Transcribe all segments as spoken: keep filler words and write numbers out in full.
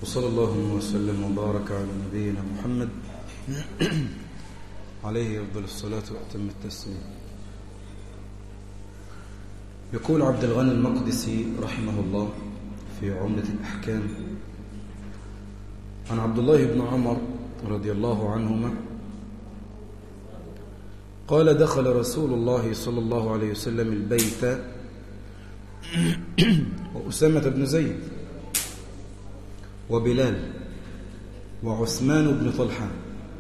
وصلى الله وسلم وبارك على نبينا محمد عليه أفضل الصلاة وأتم التسليم. يقول عبد الغني المقدسي رحمه الله في عمدة الأحكام عن عبد الله بن عمر رضي الله عنهما قال: دخل رسول الله صلى الله عليه وسلم البيت وأسامة بن زيد وبلال وعثمان بن طلحة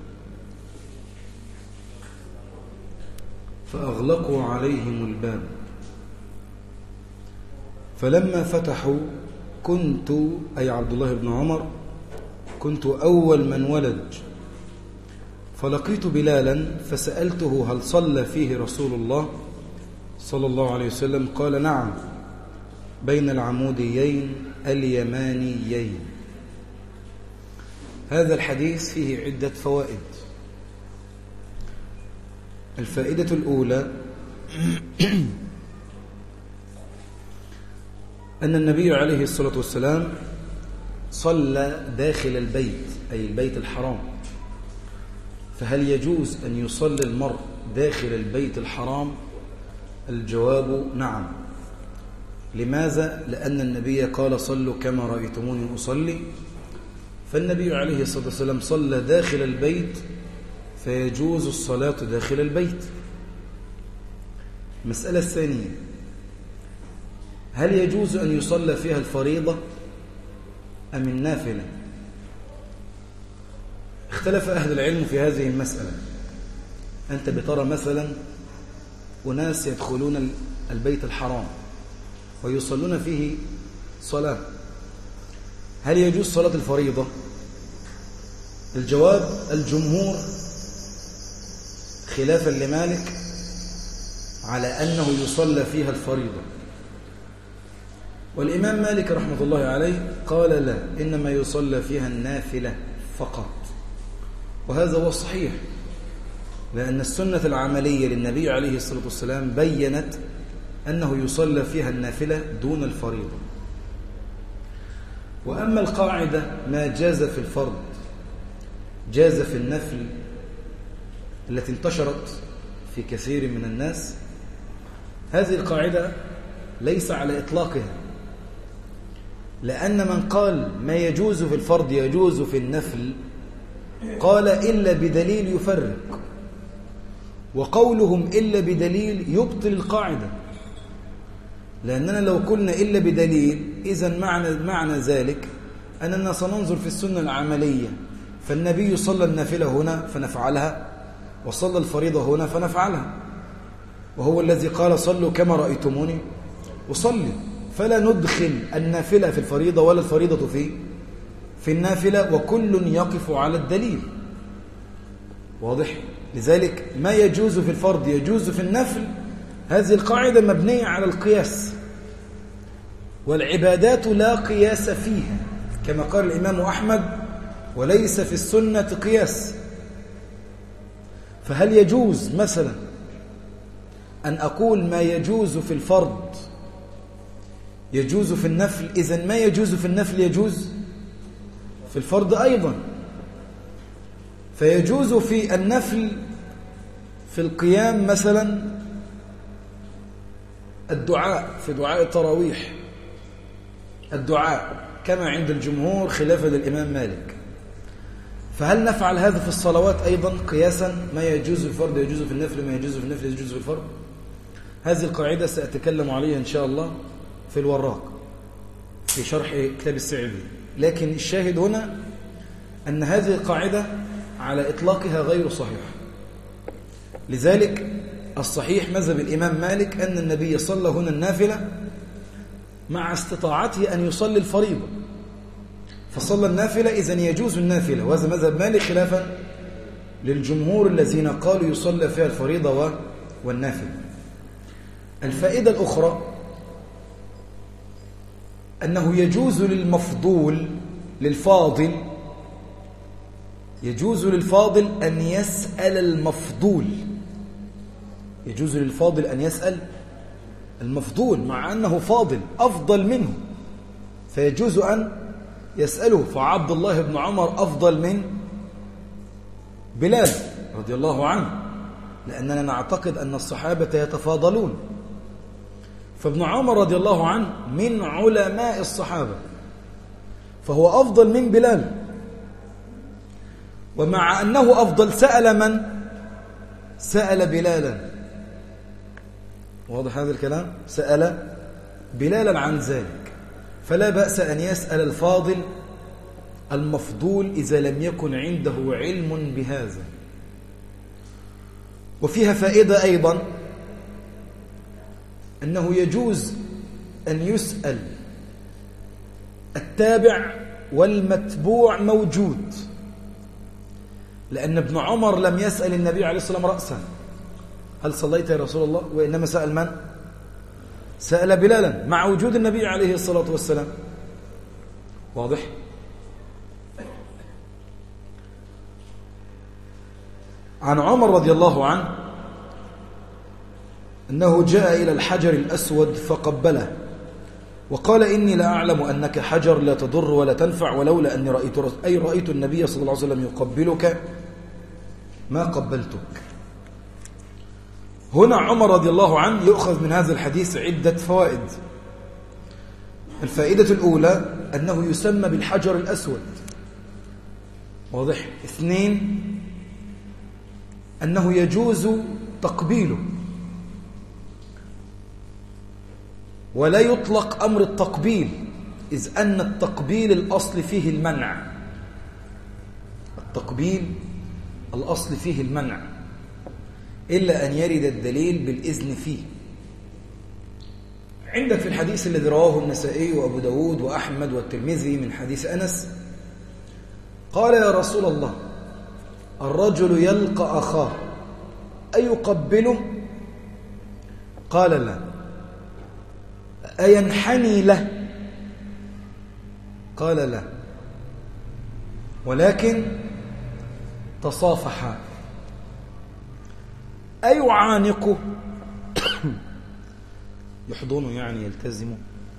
فأغلقوا عليهم الباب، فلما فتحوا كنت أي عبد الله بن عمر كنت أول من ولج، فلقيت بلالا فسألته: هل صلى فيه رسول الله صلى الله عليه وسلم؟ قال: نعم، بين العموديين اليمانيين. هذا الحديث فيه عدة فوائد. الفائدة الأولى أن النبي عليه الصلاة والسلام صلى داخل البيت أي البيت الحرام، فهل يجوز أن يصلي المرء داخل البيت الحرام؟ الجواب نعم. لماذا؟ لأن النبي قال: صلوا كما رأيتموني أصلي، فالنبي عليه الصلاة والسلام صلى داخل البيت فيجوز الصلاة داخل البيت. المسألة الثانية: هل يجوز أن يصلى فيها الفريضة أم النافلة؟ اختلف أهل العلم في هذه المسألة. أنت بترى مثلا أناس يدخلون البيت الحرام ويصلون فيه صلاة، هل يجوز صلاة الفريضة؟ الجواب: الجمهور خلافا لمالك على أنه يصلى فيها الفريضة، والإمام مالك رحمة الله عليه قال: لا، إنما يصلى فيها النافلة فقط. وهذا هو الصحيح، لأن السنة العملية للنبي عليه الصلاة والسلام بيّنت أنه يصلى فيها النافلة دون الفريضة. وأما القاعدة: ما جاز في الفرض جاز في النفل، التي انتشرت في كثير من الناس، هذه القاعدة ليس على إطلاقها، لأن من قال ما يجوز في الفرض يجوز في النفل قال إلا بدليل يفرق، وقولهم إلا بدليل يبطل القاعدة، لأننا لو قلنا إلا بدليل إذن معنى, معنى ذلك أننا سننظر في السنة العملية، فالنبي صلى النافلة هنا فنفعلها، وصلى الفريضة هنا فنفعلها، وهو الذي قال: صلوا كما رأيتموني أصلي، فلا ندخل النافلة في الفريضة ولا الفريضة في في النافلة، وكل يقف على الدليل. واضح؟ لذلك ما يجوز في الفرض يجوز في النفل، هذه القاعدة مبنية على القياس، والعبادات لا قياس فيها، كما قال الإمام أحمد: وليس في السنة قياس. فهل يجوز مثلا أن أقول ما يجوز في الفرض يجوز في النفل؟ إذن ما يجوز في النفل يجوز في الفرض أيضا. فيجوز في النفل في القيام مثلا الدعاء في دعاء التراويح، الدعاء كما عند الجمهور خلافا للإمام مالك. فهل نفعل هذا في الصلوات أيضا قياسا؟ ما يجوز في الفرض يجوز في النفل، ما يجوز في النفل يجوز في الفرض. هذه القاعدة سأتكلم عليها إن شاء الله في الوراق في شرح كتاب السعدي، لكن الشاهد هنا أن هذه القاعدة على إطلاقها غير صحيح. لذلك الصحيح مذهب الإمام مالك أن النبي صلى هنا النافلة مع استطاعته أن يصلي الفريضة، فصلى النافلة، إذن يجوز النافلة، وهذا مذهب مالك خلافا للجمهور الذين قالوا يصلى فيها الفريضة والنافلة. الفائدة الأخرى أنه يجوز للمفضول للفاضل يجوز للفاضل أن يسأل المفضول يجوز للفاضل أن يسأل المفضول مع أنه فاضل أفضل منه، فيجوز أن يسأله، فعبد الله بن عمر أفضل من بلال رضي الله عنه، لأننا نعتقد أن الصحابة يتفاضلون. فابن عمر رضي الله عنه من علماء الصحابة، فهو أفضل من بلال، ومع أنه أفضل سأل من؟ سأل بلالا. واضح هذا الكلام؟ سأل بلالا عن ذلك. فلا بأس أن يسأل الفاضل المفضول إذا لم يكن عنده علم بهذا. وفيها فائدة أيضا أنه يجوز أن يسأل التابع والمتبوع موجود، لأن ابن عمر لم يسأل النبي عليه الصلاة والسلام رأسا هل صليت يا رسول الله، وإنما سأل من؟ سأل بلالا مع وجود النبي عليه الصلاة والسلام. واضح؟ عن عمر رضي الله عنه أنه جاء إلى الحجر الأسود فقبله وقال إني لا أعلم أنك حجر لا تضر ولا تنفع، ولولا أني رأيت أي رأيت النبي صلى الله عليه وسلم يقبلك ما قبلتك. هنا عمر رضي الله عنه يؤخذ من هذا الحديث عدة فوائد. الفائدة الأولى أنه يسمى بالحجر الأسود. واضح؟ اثنين، أنه يجوز تقبيله ولا يطلق أمر التقبيل، إذ أن التقبيل الأصل فيه المنع. التقبيل الأصل فيه المنع إلا أن يرد الدليل بالإذن فيه. عندك في الحديث الذي رواه النسائي وأبو داود وأحمد والترمذي من حديث أنس قال يا رسول الله الرجل يلقى أخاه أيقبله؟ قال لا. أينحني له؟ قال لا، ولكن تصافحا. أيعانقه؟ يحضنه يعني يلتزمه؟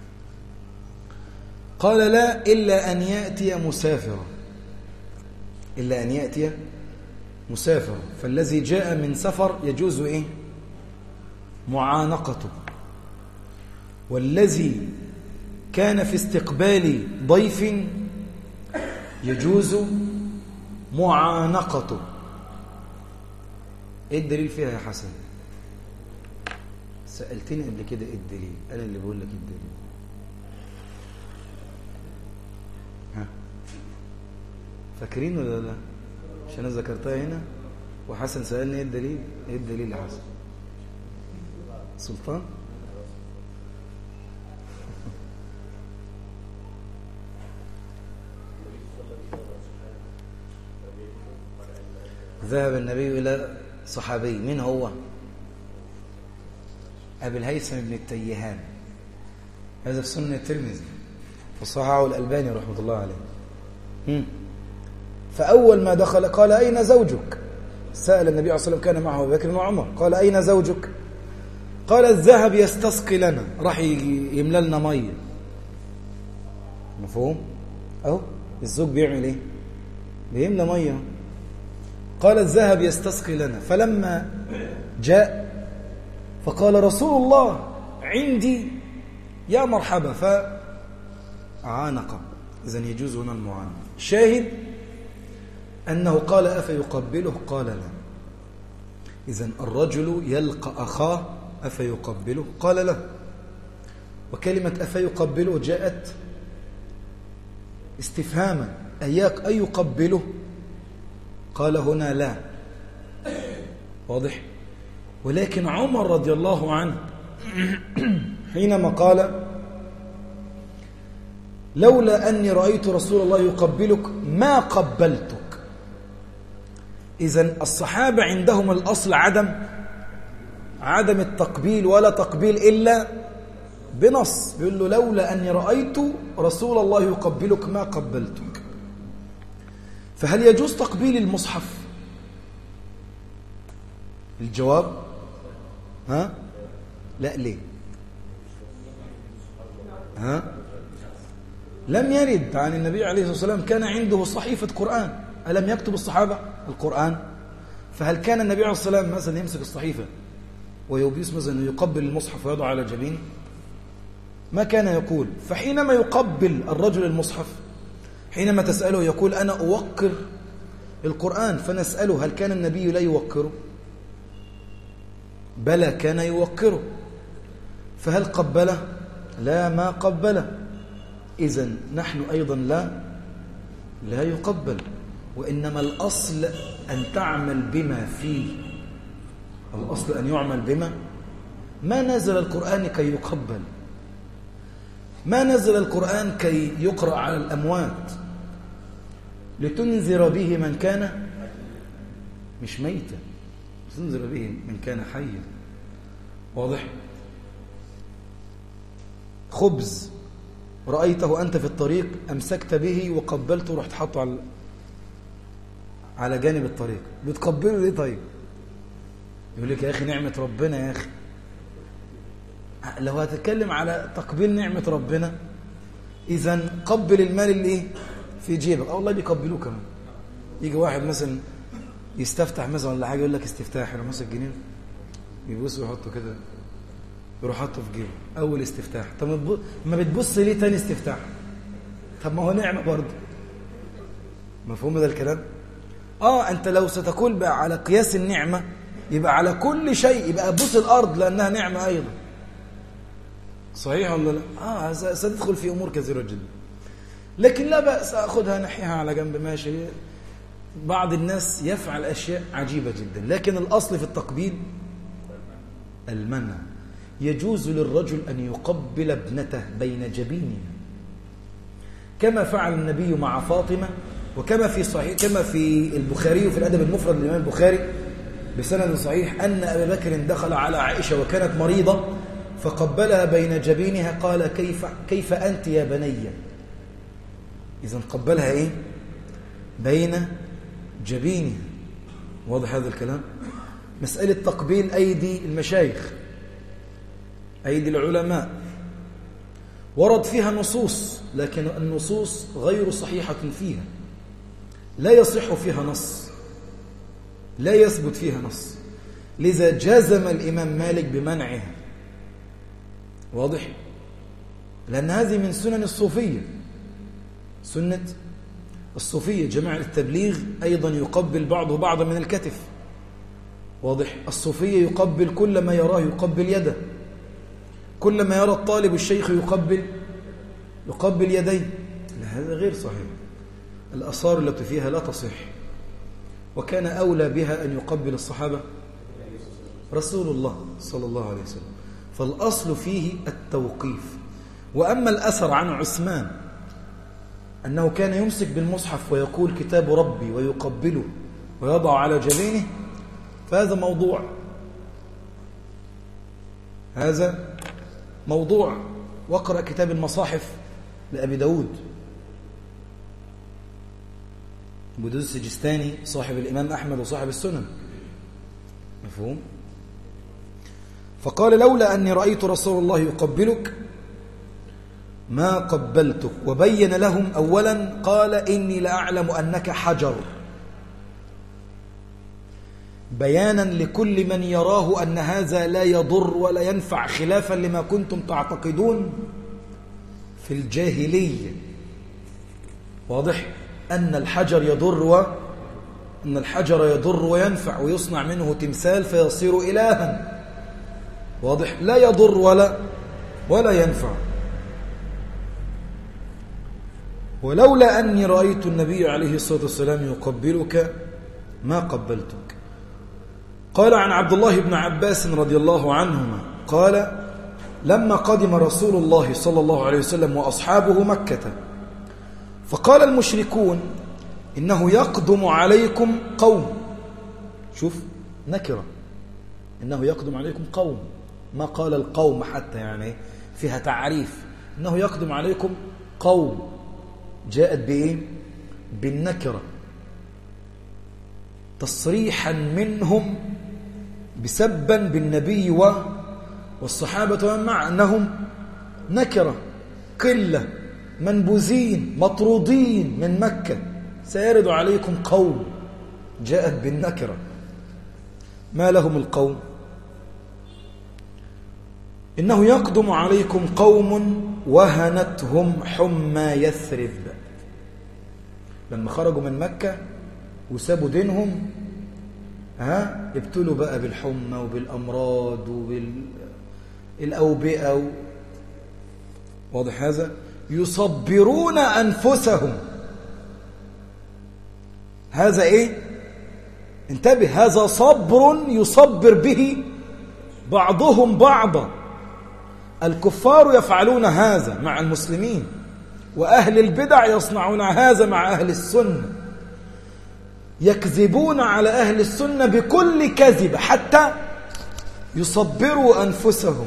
قال لا، إلا أن يأتي مسافرا، إلا أن يأتي مسافرا. فالذي جاء من سفر يجوز إيه؟ معانقته، والذي كان في استقبال ضيف يجوز معانقته. ايه الدليل فيها يا حسن؟ سألتني قبل كده ايه الدليل؟ انا اللي بقول لك الدليل. ها فاكرين ولا لا؟ عشان انا ذكرتها هنا وحسن سألني ايه الدليل. ايه الدليل يا حسن؟ سلطان ذهب النبي إلى صحابي. من هو؟ أبي الهيثم بن التيهان. هذا في سنن الترمذي وصححه الألباني رحمة الله عليه. فأول ما دخل قال أين زوجك؟ سأل النبي عليه الصلاة والسلام، كان معه أبو بكر وعمر، قال أين زوجك؟ قال الذهب يستسقي لنا، راح يملى لنا مية. مفهوم؟ أهو الزوج بيعمل إيه؟ بيملى مية. قال الذهب يستسقي لنا. فلما جاء فقال رسول الله عندي يا مرحبا، فعانق. إذن يجوز هنا المعانقة. شاهد أنه قال أفيقبله؟ قال لا. إذن الرجل يلقى أخاه أفيقبله؟ قال لا. وكلمة أفيقبله جاءت استفهاما، أياك أيقبله؟ قال هنا لا. واضح؟ ولكن عمر رضي الله عنه حينما قال لولا أني رأيت رسول الله يقبلك ما قبلتك، إذن الصحابة عندهم الأصل عدم عدم التقبيل، ولا تقبيل إلا بنص. بيقول له لولا أني رأيت رسول الله يقبلك ما قبلتك. فهل يجوز تقبيل المصحف؟ الجواب ها لا. ليه؟ ها لم يرد عن النبي عليه الصلاة والسلام كان عنده صحيفة قرآن. ألم يكتب الصحابة القرآن؟ فهل كان النبي عليه الصلاة والسلام مثلا يمسك الصحيفة ويبيس مثلا يقبل المصحف ويضع على جبينه؟ ما كان يقول. فحينما يقبل الرجل المصحف، حينما تسأله يقول أنا أوقر القرآن، فنسأله هل كان النبي لا يوقره؟ بلى كان يوقره. فهل قبله؟ لا، ما قبله. إذن نحن أيضا لا لا يقبل، وإنما الأصل أن تعمل بما فيه. الأصل أن يعمل بما ما نزل القرآن كي يقبل، ما نزل القرآن كي يقرأ على الأموات، لتنذر به من كان مش ميتا، تنذر به من كان حيا. واضح؟ خبز رأيته أنت في الطريق، أمسكت به وقبلته ورحت حطه على على جانب الطريق، بتقبله ليه طيب؟ يقول لك يا أخي نعمة ربنا يا أخي. لو هتتكلم على تقبيل نعمة ربنا، إذن قبل المال اللي إيه في جيبك. أه والله بيقبلوه كمان. يجي واحد مثلا يستفتح مثلا ولا حاجة، يقول لك استفتاح، يروح ماسك جنيه يبص ويحطه كده، يروح حاطه في جيبه أول استفتاح. طب ما بتبص ليه تاني استفتاح؟ طب ما هو نعمة برضه. مفهوم ده الكلام؟ آه أنت لو ستقول بقى على قياس النعمة يبقى على كل شيء، يبقى بص الأرض لأنها نعمة أيضا. صحيح ولا لا؟ آه ستدخل في أمور كثيرة جدا، لكن لا بأس أخذها نحيها على جنب ماشي. بعض الناس يفعل أشياء عجيبة جدا، لكن الأصل في التقبيل المنع. يجوز للرجل أن يقبل ابنته بين جبينها كما فعل النبي مع فاطمة، وكما في صحيح كما في البخاري وفي الأدب المفرد للإمام البخاري بسند صحيح أن أبا بكر دخل على عائشة وكانت مريضة فقبلها بين جبينها، قال كيف كيف أنت يا بني؟ إذن قبلها إيه؟ بين جبينها. واضح هذا الكلام؟ مسألة تقبيل أيدي المشايخ، أيدي العلماء، ورد فيها نصوص، لكن النصوص غير صحيحة فيها، لا يصح فيها نص، لا يثبت فيها نص، لذا جزم الإمام مالك بمنعها. واضح؟ لأن هذه من سنن الصوفية، سنة الصوفية. جماعة التبليغ أيضا يقبل بعضه بعضا من الكتف. واضح؟ الصوفية يقبل كل ما يراه، يقبل يده، كل ما يرى الطالب الشيخ يقبل يقبل يديه. هذا غير صحيح. الآثار التي فيها لا تصح، وكان أولى بها أن يقبل الصحابة رسول الله صلى الله عليه وسلم. فالأصل فيه التوقيف. وأما الأثر عن عثمان أنه كان يمسك بالمصحف ويقول كتاب ربي ويقبله ويضع على جبينه، فهذا موضوع هذا موضوع واقرأ كتاب المصاحف لأبي داود، أبو داود السجستاني صاحب الإمام أحمد وصاحب السنن. مفهوم؟ فقال لولا أني رأيت رسول الله يقبلك ما قبلتك. وبين لهم أولا قال إني لأعلم أنك حجر، بيانا لكل من يراه أن هذا لا يضر ولا ينفع، خلافا لما كنتم تعتقدون في الجاهلية. واضح؟ أن الحجر يضر و أن الحجر يضر وينفع، ويصنع منه تمثال فيصير إلها. واضح؟ لا يضر ولا ولا ينفع. ولولا أني رأيت النبي عليه الصلاة والسلام يقبلك ما قبلتك. قال عن عبد الله بن عباس رضي الله عنهما قال لما قدم رسول الله صلى الله عليه وسلم وأصحابه مكة، فقال المشركون إنه يقدم عليكم قوم. شوف نكرة، إنه يقدم عليكم قوم، ما قال القوم حتى، يعني فيها تعريف. إنه يقدم عليكم قوم، جاءت بإيه؟ بالنكرة، تصريحا منهم بسبا بالنبي والصحابة ومن مع أنهم نكرة، قلة منبوذين مطرودين من مكة. سيرد عليكم قوم جاءت بالنكرة. ما لهم القوم؟ إنه يقدم عليكم قوم وهنتهم حمى يثرب. لما خرجوا من مكة وسابوا دينهم، ها ابتلوا بقى بالحمى وبالأمراض وبالأوبئة و... واضح هذا؟ يصبرون أنفسهم. هذا إيه؟ انتبه، هذا صبر يصبر به بعضهم بعضا. الكفار يفعلون هذا مع المسلمين، وأهل البدع يصنعون هذا مع أهل السنة. يكذبون على أهل السنة بكل كذب حتى يصبروا أنفسهم.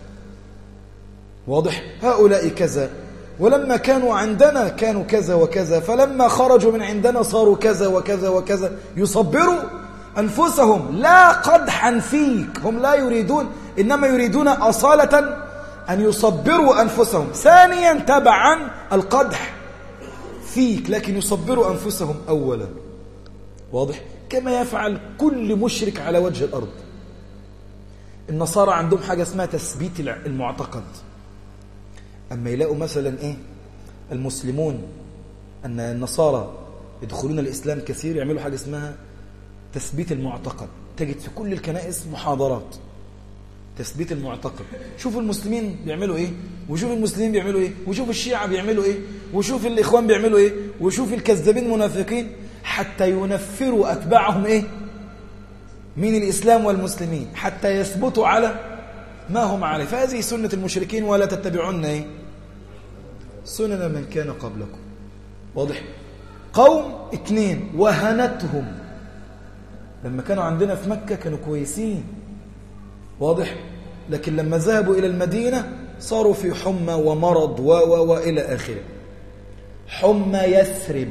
واضح؟ هؤلاء كذا، ولما كانوا عندنا كانوا كذا وكذا، فلما خرجوا من عندنا صاروا كذا وكذا وكذا. يصبروا أنفسهم لا قدحا فيك، هم لا يريدون، إنما يريدون أصالة أن يصبروا أنفسهم. ثانيا تبعا القدح فيك، لكن يصبروا أنفسهم أولا. واضح؟ كما يفعل كل مشرك على وجه الأرض. النصارى عندهم حاجة اسمها تثبيت المعتقد. أما يلاقوا مثلا إيه المسلمون أن النصارى يدخلون الإسلام كثير، يعملوا حاجة اسمها تثبيت المعتقد. تجد في كل الكنائس محاضرات تثبيت المعتقد. شوفوا المسلمين بيعملوا إيه، وشوف المسلمين بيعملوا إيه، وشوف الشيعة بيعملوا إيه، وشوف الإخوان بيعملوا إيه، وشوف الكذابين المنافقين، حتى ينفروا أتباعهم إيه من الإسلام والمسلمين، حتى يثبتوا على ما هم عليه. فهذه سنة المشركين، ولا تتبعون إيه سنن من كان قبلكم. واضح؟ قوم اثنين وهنتهم. لما كانوا عندنا في مكة كانوا كويسين، واضح؟ لكن لما ذهبوا إلى المدينة صاروا في حمى ومرض و و وإلى آخره. حمى يثرب.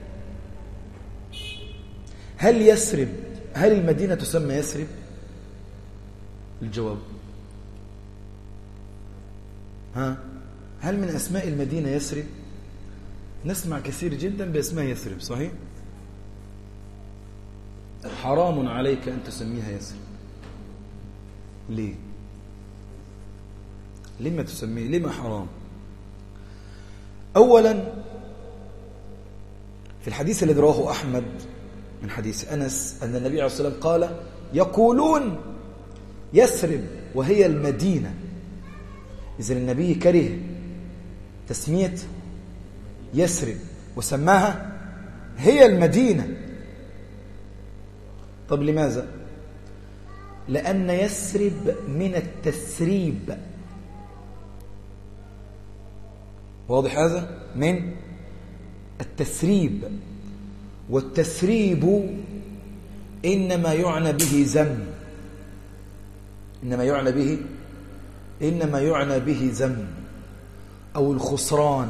هل يثرب هل المدينة تسمى يثرب؟ الجواب ها هل من أسماء المدينة يثرب؟ نسمع كثير جدا بأسماء يثرب، صحيح؟ حرام عليك أن تسميها يثرب. ليه؟ لما تسميه؟ لما حرام؟ أولا في الحديث الذي رواه أحمد من حديث أنس أن النبي عليه الصلاة والسلام قال: يقولون يثرب وهي المدينة. إذن النبي كره تسمية يثرب وسماها هي المدينة. طب لماذا؟ لأن يثرب من التثريب. واضح هذا؟ من التثريب، والتثريب إنما يعنى به ذم. إنما يعنى به إنما يعنى به ذم أو الخسران،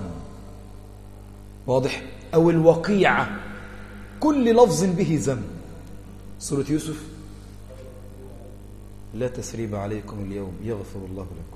واضح؟ أو الوقيعة، كل لفظ به ذم. سورة يوسف: لا تثريب عليكم اليوم يغفر الله لكم.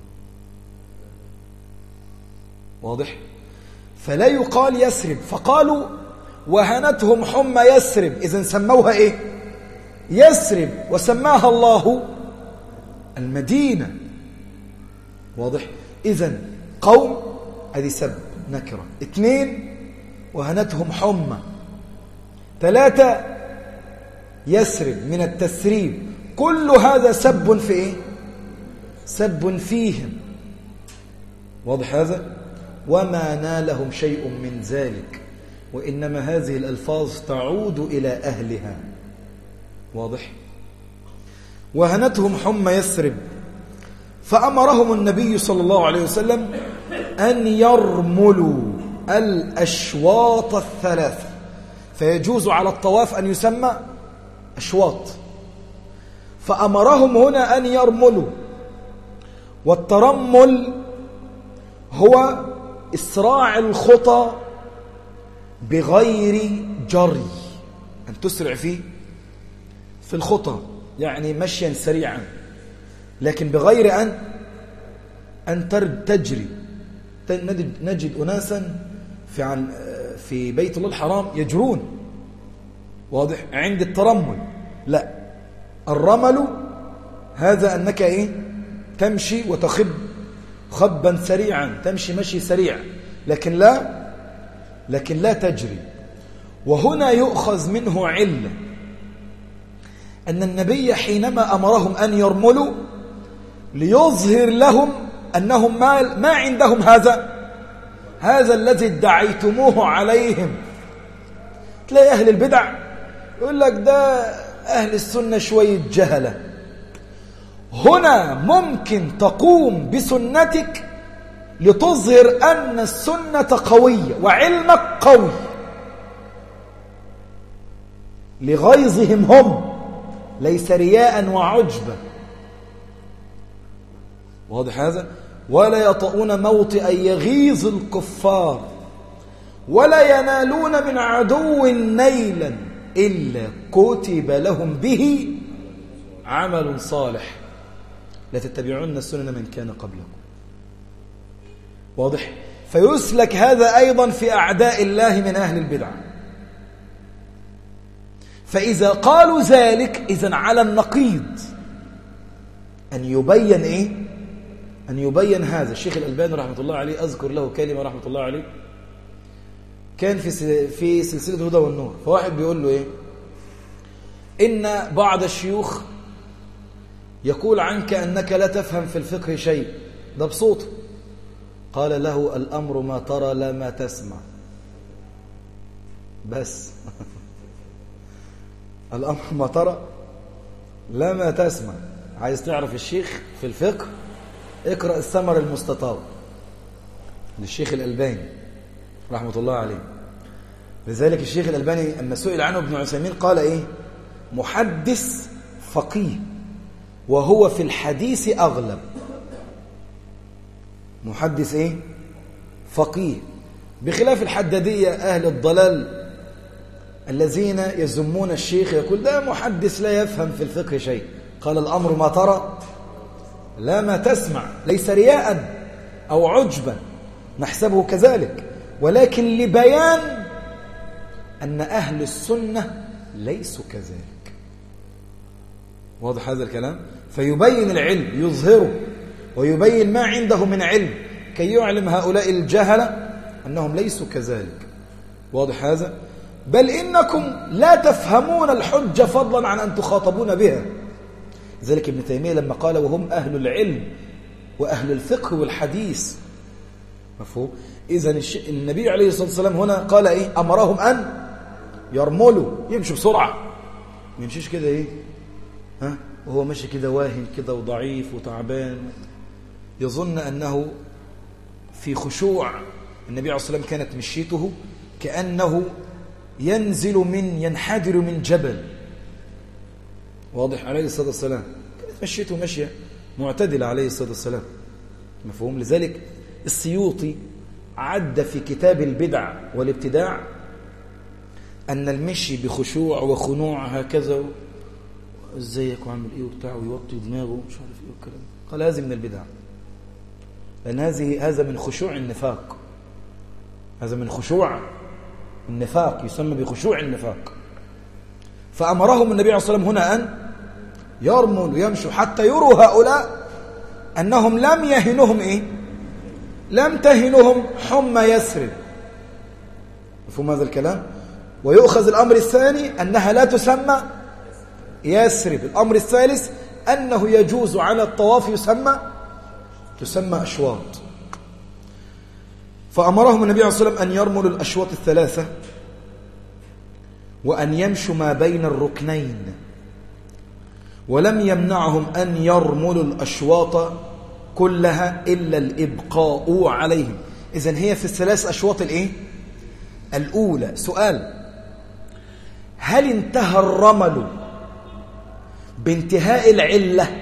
واضح؟ فلا يقال يثرب، فقالوا وهنتهم حمى يثرب، إذن سموها إيه؟ يثرب، وسماها الله المدينة. واضح؟ إذن قوم هذه سب نكرة. اثنين وهنتهم حمى. ثلاثة يثرب من التثريب. كل هذا سب في إيه؟ سب فيهم. واضح هذا؟ وما نالهم شيء من ذلك، وإنما هذه الألفاظ تعود إلى أهلها. واضح؟ وهنتهم حمى يثرب، فأمرهم النبي صلى الله عليه وسلم أن يرملوا الأشواط الثلاثة. فيجوز على الطواف أن يسمى أشواط، فأمرهم هنا أن يرملوا. والترمل هو إسراع الخطى بغير جري، أن تسرع فيه في الخطى، يعني مشيا سريعا، لكن بغير أن أن تجري. نجد أناسا في, عن في بيت الله الحرام يجرون، واضح، عند الترمل. لا، الرمل هذا أنك إيه؟ تمشي وتخب خبا سريعا، تمشي مشي سريع، لكن لا لكن لا تجري. وهنا يؤخذ منه علة أن النبي حينما أمرهم أن يرملوا ليظهر لهم أنهم ما, ما عندهم هذا هذا الذي ادعيتموه عليهم. تلاقي أهل البدع يقول لك ده أهل السنة شوية جهلة. هنا ممكن تقوم بسنتك لتظهر أن السنة قوية وعلمك قوي لغيظهم هم، ليس رياء وعجبا. واضح هذا؟ ولا يطؤون موطئا يغيظ الكفار ولا ينالون من عدو نيلا إلا كتب لهم به عمل صالح لتتبعون السنن من كان قبلكم. واضح؟ فيسلك هذا أيضا في أعداء الله من أهل البدع. فإذا قالوا ذلك إذن على النقيض أن يبين إيه؟ أن يبين هذا. الشيخ الألباني رحمة الله عليه أذكر له كلمة رحمة الله عليه، كان في في سلسلة الهدى والنور، فواحد بيقول له إيه؟ إن بعض الشيوخ يقول عنك أنك لا تفهم في الفقه شيء، ده بصوته. قال له الأمر ما ترى لا ما تسمع. بس الأمر ما ترى لا ما تسمع. عايز تعرف الشيخ في الفقه؟ اقرأ الثمر المستطاب للشيخ الألباني رحمة الله عليه. لذلك الشيخ الألباني أما سئل عنه ابن عثيمين قال إيه؟ محدث فقيه وهو في الحديث أغلب. محدث إيه؟ فقيه، بخلاف الحدادية أهل الضلال الذين يزمون الشيخ، يقول ده محدث لا يفهم في الفقه شيء. قال الأمر ما ترى لا ما تسمع، ليس رياء أو عجبا، نحسبه كذلك، ولكن لبيان أن أهل السنة ليسوا كذلك. واضح هذا الكلام؟ فيبين العلم، يظهره ويبين ما عنده من علم كي يعلم هؤلاء الجهلة أنهم ليسوا كذلك. واضح هذا؟ بل إنكم لا تفهمون الحجة فضلا عن أن تخاطبون بها. ذلك ابن تيمية لما قال وهم أهل العلم وأهل الفقه والحديث، مفهوم؟ إذن النبي عليه الصلاة والسلام هنا قال إيه؟ أمرهم أن يرملوا، يمشوا بسرعة، ما يمشيش كده إيه؟ ها؟ وهو ماشي كده واهن كده وضعيف وتعبان، يظن أنه في خشوع. النبي عليه الصلاة والسلام كانت مشيته كأنه ينزل من ينحدر من جبل. واضح؟ عليه الصلاة والسلام كانت مشيته مشية معتدلة عليه الصلاة والسلام، مفهوم؟ لذلك السيوطي عد في كتاب البدع والابتداع أن المشي بخشوع وخنوع هكذا، ازيك وعمل ايه وبتاع، ويوطي دماغه مش عارف ايه والكلام، قال هذه من البدع، لأن هذه هذا من خشوع النفاق، هذا من خشوع النفاق، يسمى بخشوع النفاق. فأمرهم النبي عليه الصلاة والسلام هنا أن يرموا ويمشوا حتى يروا هؤلاء أنهم لم يهنهم إيه؟ لم تهنهم حمى يثرب. مفهوم هذا الكلام؟ ويؤخذ الأمر الثاني أنها لا تسمى يثرب. الأمر الثالث أنه يجوز على الطواف يسمى تسمى أشواط. فأمرهم النبي عليه الصلاة والسلام أن يرملوا الأشواط الثلاثة وأن يمشوا ما بين الركنين، ولم يمنعهم أن يرملوا الأشواط كلها إلا الإبقاء عليهم. إذن هي في الثلاث أشواط الإيه؟ الأولى. سؤال: هل انتهى الرمل بانتهاء العلة؟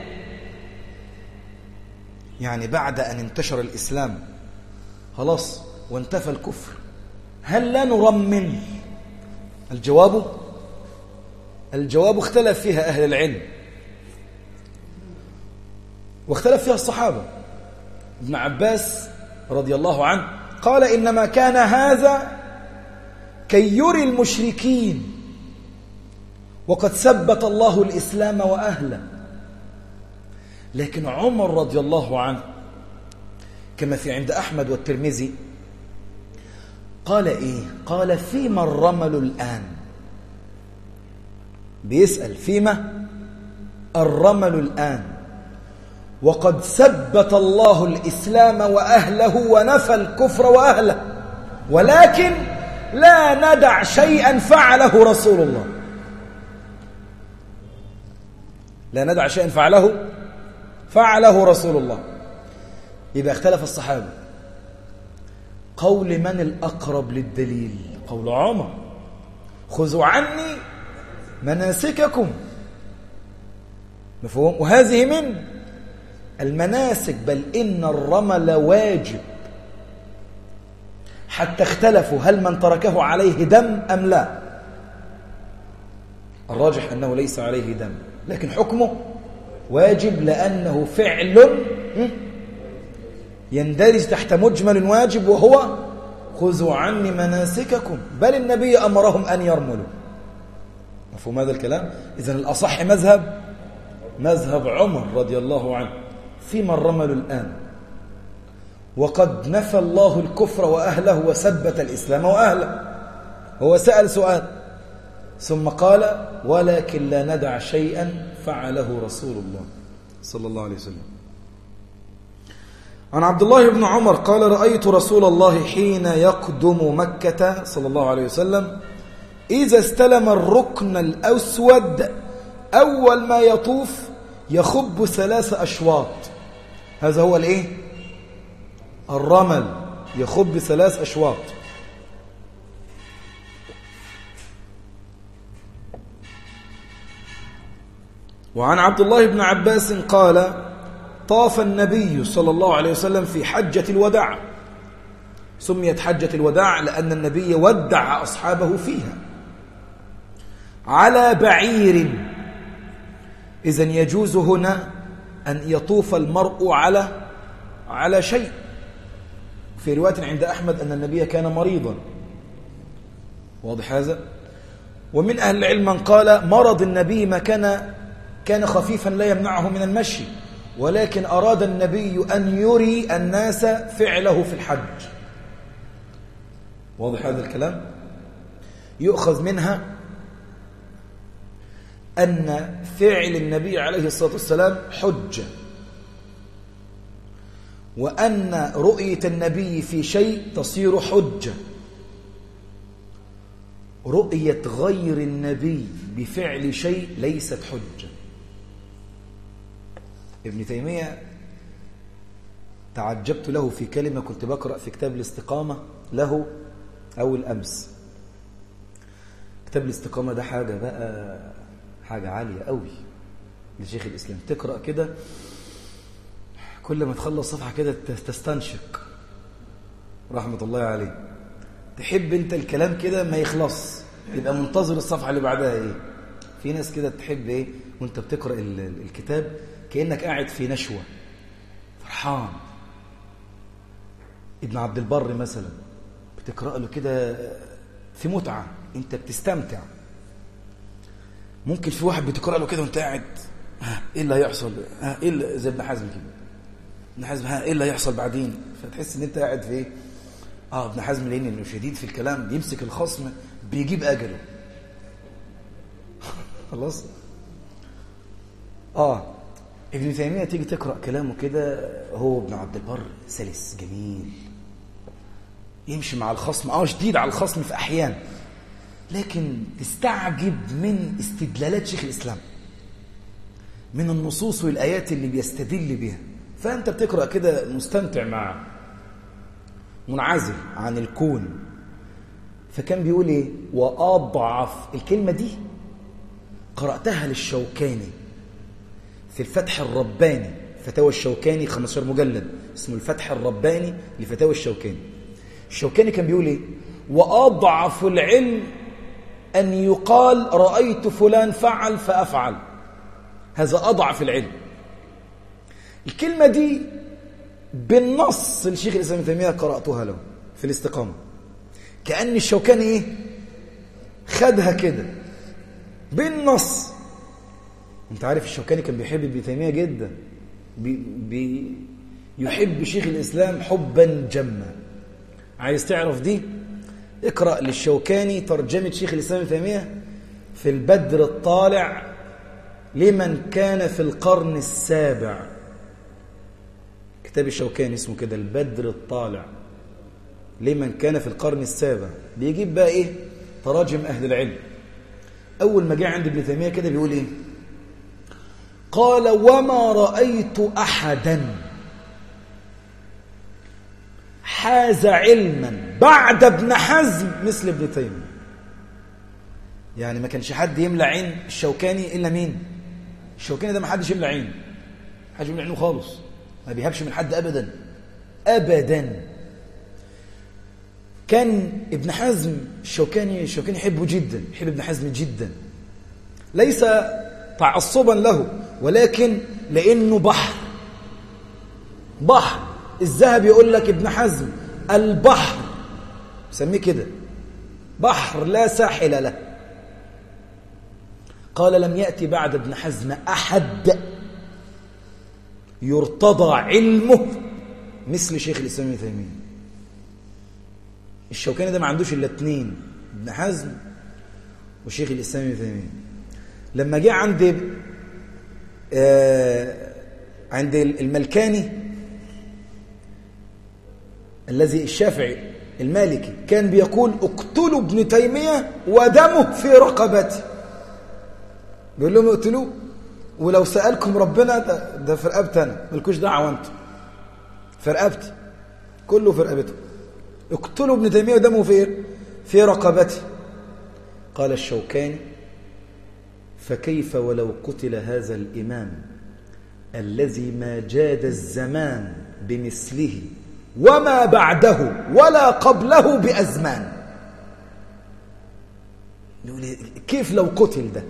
يعني بعد أن انتشر الإسلام خلاص وانتفى الكفر، هل لا نرمل؟ الجواب الجواب اختلف فيها أهل العلم واختلف فيها الصحابة. ابن عباس رضي الله عنه قال إنما كان هذا كي يري المشركين وقد ثبت الله الإسلام وأهله. لكن عمر رضي الله عنه كما في عند أحمد والترمذي قال إيه؟ قال فيما الرمل الآن؟ بيسأل فيما الرمل الآن وقد ثبت الله الإسلام وأهله ونفى الكفر وأهله، ولكن لا ندع شيئا فعله رسول الله. لا ندع شيئا فعله فعله رسول الله. إذا اختلف الصحابة قول من الأقرب للدليل؟ قول عمر خذوا عني مناسككم، مفهوم؟ وهذه من المناسك، بل إن الرمل واجب. حتى اختلفوا هل من تركه عليه دم أم لا. الراجح أنه ليس عليه دم، لكن حكمه واجب لأنه فعل يندرج تحت مجمل واجب وهو خذوا عني مناسككم، بل النبي أمرهم أن يرملوا. مفهوم هذا الكلام؟ إذن الأصح مذهب مذهب عمر رضي الله عنه فيما الرمل الآن وقد نفى الله الكفر وأهله وثبت الإسلام وأهله. هو سأل سؤال ثم قال ولكن لا ندع شيئا فعله رسول الله صلى الله عليه وسلم. عن عبد الله بن عمر قال رأيت رسول الله حين يقدم مكة صلى الله عليه وسلم إذا استلم الركن الأسود أول ما يطوف يخب ثلاث أشواط. هذا هو الإيه؟ الرمل، يخب ثلاث أشواط. وعن عبد الله بن عباس قال طاف النبي صلى الله عليه وسلم في حجة الوداع. سميت حجة الوداع لأن النبي ودع أصحابه فيها على بعير. إذن يجوز هنا أن يطوف المرء على على شيء. في رواية عند أحمد أن النبي كان مريضا. واضح هذا؟ ومن أهل العلم من قال مرض النبي ما كان كان خفيفا لا يمنعه من المشي، ولكن أراد النبي أن يري الناس فعله في الحج. واضح هذا الكلام؟ يؤخذ منها أن فعل النبي عليه الصلاة والسلام حجة، وأن رؤية النبي في شيء تصير حجة. رؤية غير النبي بفعل شيء ليست حجة. ابن تيمية تعجبت له في كلمة كنت بقرأ في كتاب الاستقامة له أول أمس. كتاب الاستقامة ده حاجة بقى حاجة عالية قوي لشيخ الإسلام. تقرأ كده كل ما تخلص صفحة كده تستنشق رحمة الله عليه. تحب انت الكلام كده ما يخلص، يبقى منتظر الصفحة اللي بعدها ايه. في ناس كده تحب ايه وانت بتقرأ الكتاب كأنك قاعد في نشوة فرحان. ابن عبد البر مثلا بتقرأ له كده في متعة، انت بتستمتع. ممكن في واحد بتقرأ له كده وانت قاعد ها ايه اللي هيحصل، ها ايه اللي زي ابن حزم كده، ابن حزم ها ايه اللي هيحصل بعدين، فتحس ان انت قاعد في ايه. اه ابن حزم لان انه شديد في الكلام، بيمسك الخصم بيجيب اجله خلاص. اه ابن تيمية تيجي تقرأ كلامه كده، هو ابن عبد البر سلس جميل، يمشي مع الخصم اه شديد على الخصم في احيان، لكن تستعجب من استدلالات شيخ الإسلام، من النصوص والآيات اللي بيستدل بها. فأنت بتقرأ كده مستمتع معه، منعزل عن الكون. فكان بيقول ايه وأضعف الكلمة دي قرأتها للشوكاني في الفتح الرباني، فتاوى الشوكاني خمسة عشر مجلد اسمه الفتح الرباني لفتاوى الشوكاني. الشوكاني كان بيقول ايه وأضعف العلم أن يقال رأيت فلان فعل فأفعل، هذا أضعف العلم. الكلمة دي بالنص الشيخ الإسلام ابن تيمية قرأتها له في الاستقامة، كأن الشوكاني إيه خدها كده بالنص. أنت عارف الشوكاني كان بيحب ابن تيمية جدا، بي بي يحب شيخ الإسلام حبا جما. عايز تعرف دي؟ اقرأ للشوكاني ترجمة شيخ الإسلام ابن تيمية في البدر الطالع لمن كان في القرن السابع. كتاب الشوكاني اسمه كده البدر الطالع لمن كان في القرن السابع. بيجيب بقى ايه تراجم أهل العلم. أول ما جاء عند ابن تيمية كده بيقول ايه؟ قال وما رأيت أحدا حاز علما بعد ابن حزم مثل ابن تيمية. يعني ما كانش حد يملى عين الشوكاني إلا مين؟ الشوكاني ده ما حدش يملى عين، ما حدش يملى عينه خالص، ما بيهبش من حد أبدا أبدا. كان ابن حزم الشوكاني الشوكاني يحبه جدا، يحب ابن حزم جدا، ليس تعصبا له ولكن لأنه بحر بحر. الذهب يقول لك ابن حزم البحر، سميه كده بحر لا ساحل له. قال لم يأتي بعد ابن حزم أحد يرتضى علمه مثل شيخ الإسلام ابن تيمية. الشوكاني ده ما عندوش إلا اتنين، ابن حزم وشيخ الإسلام ابن تيمية. لما جاء عند آه عند الملكاني الذي الشافعي المالكي كان بيقول اقتلوا ابن تيمية ودمه في رقبتي. بيقول لهم اقتلوه ولو سألكم ربنا ده, ده في رقبتي انا، مالكوش دعوه انتم، في رقبتي، كله في رقبته. اقتلوا ابن تيمية ودمه في في رقبتي. قال الشوكاني فكيف ولو قتل هذا الإمام الذي ما جاد الزمان بمثله وما بعده ولا قبله بأزمان. كيف لو قتل ده؟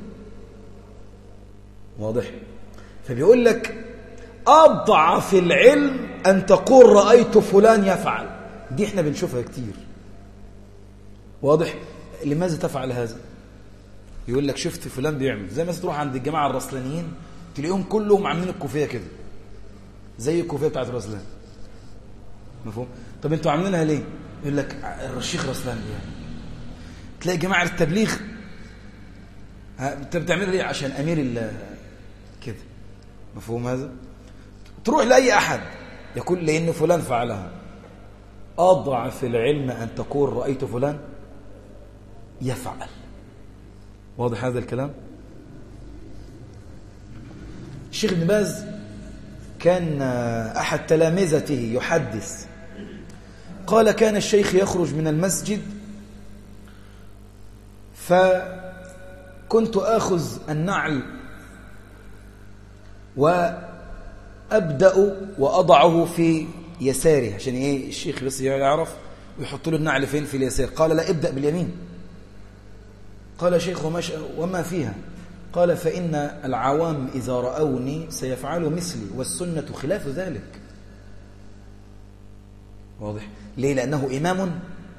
واضح؟ فبيقول لك أضعف العلم أن تقول رأيت فلان يفعل. دي احنا بنشوفها كتير. واضح؟ لماذا تفعل هذا؟ يقول لك شفت فلان بيعمل، زي ما تروح عند الجماعة الرسلانيين تلاقيهم كلهم عاملين الكوفية كده زي الكوفية بتاعت الرسلان. مفهوم؟ طب انتوا عاملينها ليه؟ يقول لك الشيخ رسلان يعني. تلاقي جماعة التبليغ انت بتعملها ليه؟ عشان امير ال كده. مفهوم هذا؟ تروح لأي أحد يقول لأن فلان فعلها. أضعف العلم أن تقول رأيت فلان يفعل. واضح هذا الكلام؟ الشيخ ابن باز كان أحد تلامذته يحدث، قال كان الشيخ يخرج من المسجد فكنت آخذ النعل وأبدأ وأضعه في يساره عشان إيه الشيخ بس يعرف ويحط له النعل فين في اليسار. قال لا ابدأ باليمين. قال شيخ وما فيها؟ قال فإن العوام إذا رأوني سيفعلوا مثلي والسنة خلاف ذلك. واضح؟ ليه؟ لأنه إمام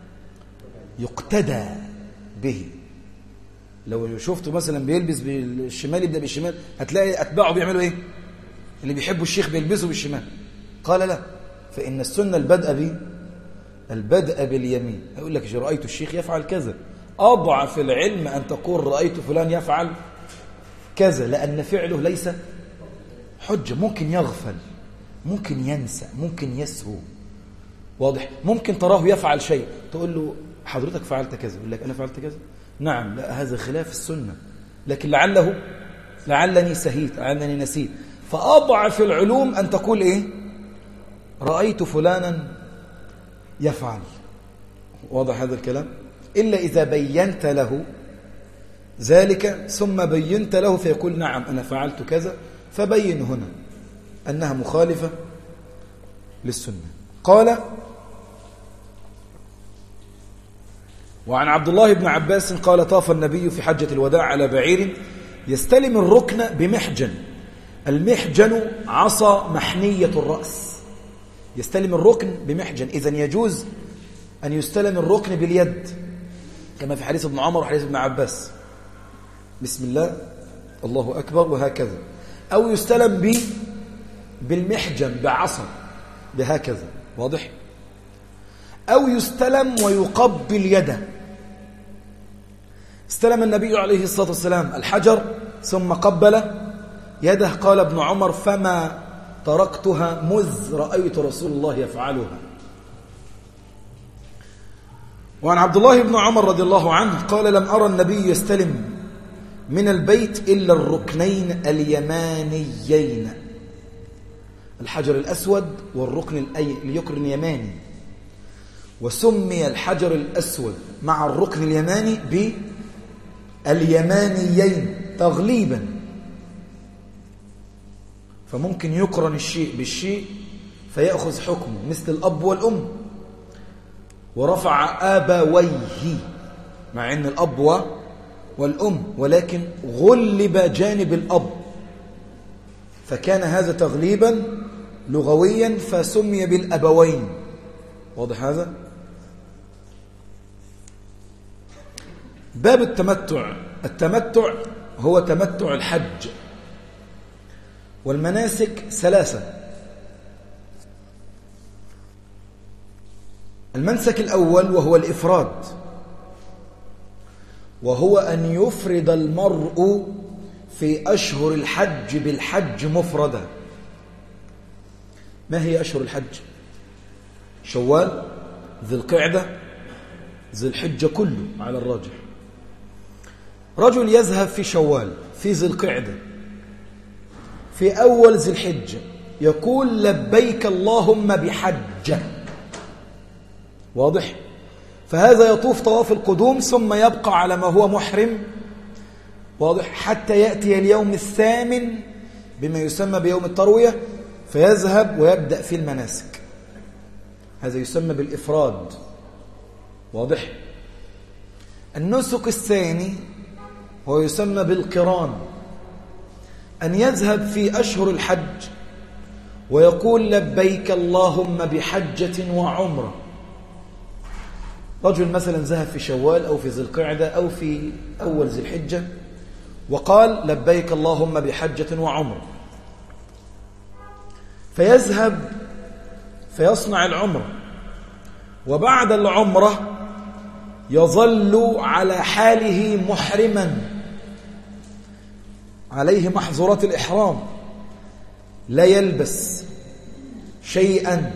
يقتدى به. لو شفته مثلا بيلبس بالشمال يبدأ بالشمال، هتلاقي أتباعه بيعملوا إيه؟ اللي بيحبوا الشيخ بيلبسوا بالشمال. قال لا، فإن السنة البدء به البدء باليمين. أقول لك رأيت الشيخ يفعل كذا. أضعف العلم أن تقول رأيت فلان يفعل كذا، لأن فعله ليس حجة. ممكن يغفل، ممكن ينسى، ممكن يسهو. واضح؟ ممكن تراه يفعل شيء تقول له حضرتك فعلت كذا، يقول لك أنا فعلت كذا. نعم، لا هذا خلاف السنة، لكن لعله لعلني سهيت، لعلني نسيت. فأضعف العلوم أن تقول إيه؟ رأيت فلانا يفعل. واضح هذا الكلام؟ إلا إذا بينت له ذلك ثم بينت له فيقول نعم أنا فعلت كذا، فبين هنا أنها مخالفة للسنة. قال وعن عبد الله بن عباس قال طاف النبي في حجة الوداع على بعير يستلم الركن بمحجن. المحجن عصا محنية الرأس، يستلم الركن بمحجن، إذن يجوز أن يستلم الركن باليد كما في حديث ابن عمر وحديث ابن عباس، بسم الله الله أكبر وهكذا، أو يستلم ب بالمحجن بعصا بهكذا، واضح؟ أو يستلم ويقبل يده. استلم النبي عليه الصلاة والسلام الحجر ثم قبل يده، قال ابن عمر فما تركتها مذ رأيت رسول الله يفعلها. وعن عبد الله بن عمر رضي الله عنه قال لم أرى النبي يستلم من البيت إلا الركنين اليمانيين، الحجر الأسود والركن اليكرن اليماني، وسمي الحجر الأسود مع الركن اليماني باليمانيين تغليبا، فممكن يقرن الشيء بالشيء فيأخذ حكمه، مثل الأب والأم، ورفع آبويه مع أن الأب والأم، ولكن غلب جانب الأب، فكان هذا تغليبا لغويا فسمي بالأبوين. واضح هذا؟ باب التمتع. التمتع هو تمتع الحج، والمناسك ثلاثة. المنسك الأول وهو الإفراد، وهو أن يفرد المرء في أشهر الحج بالحج مفردا. ما هي أشهر الحج؟ شوال، ذي القعدة، ذي الحجة كله على الراجح. رجل يذهب في شوال، في ذي القعدة، في أول ذي الحجة، يقول لبيك اللهم بحجة، واضح؟ فهذا يطوف طواف القدوم ثم يبقى على ما هو محرم، واضح؟ حتى يأتي اليوم الثامن بما يسمى بيوم التروية، فيذهب ويبدأ في المناسك. هذا يسمى بالإفراد، واضح؟ النسك الثاني هو يسمى بالقران، أن يذهب في أشهر الحج ويقول لبيك اللهم بحجة وعمرة. رجل مثلا ذهب في شوال أو في ذي القعدة أو في أول ذي الحجة وقال لبيك اللهم بحجة وعمرة، فيذهب فيصنع العمرة، وبعد العمرة يظل على حاله محرما، عليه محظورات الإحرام، لا يلبس شيئا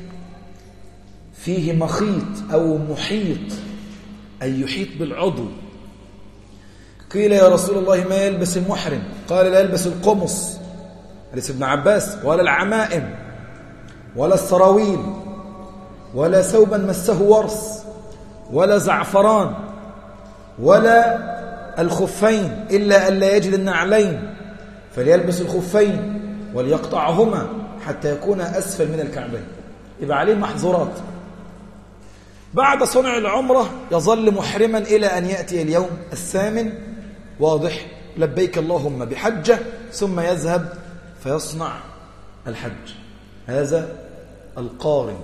فيه مخيط أو محيط، أي يحيط بالعضو. قيل يا رسول الله ما يلبس المحرم؟ قال لا يلبس القمص، حديث ابن عباس، ولا العمائم، ولا السراويل، ولا ثوبا مسه ورس، ولا زعفران، ولا الخفين، إلا أن لا يجد النعلين فليلبس الخفين وليقطعهما حتى يكون أسفل من الكعبين، يبقى عليه محظورات. بعد صنع العمرة يظل محرما إلى أن يأتي اليوم الثامن، واضح؟ لبيك اللهم بحجة، ثم يذهب فيصنع الحج. هذا القارن.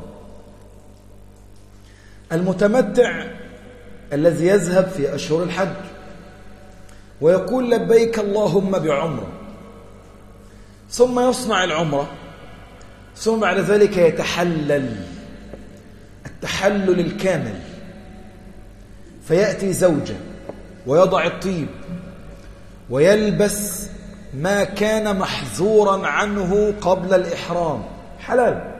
المتمتع الذي يذهب في أشهر الحج ويقول لبيك اللهم بعمرة، ثم يصنع العمرة، ثم بعد ذلك يتحلل التحلل الكامل، فيأتي زوجة ويضع الطيب ويلبس ما كان محظورا عنه قبل الإحرام، حلال.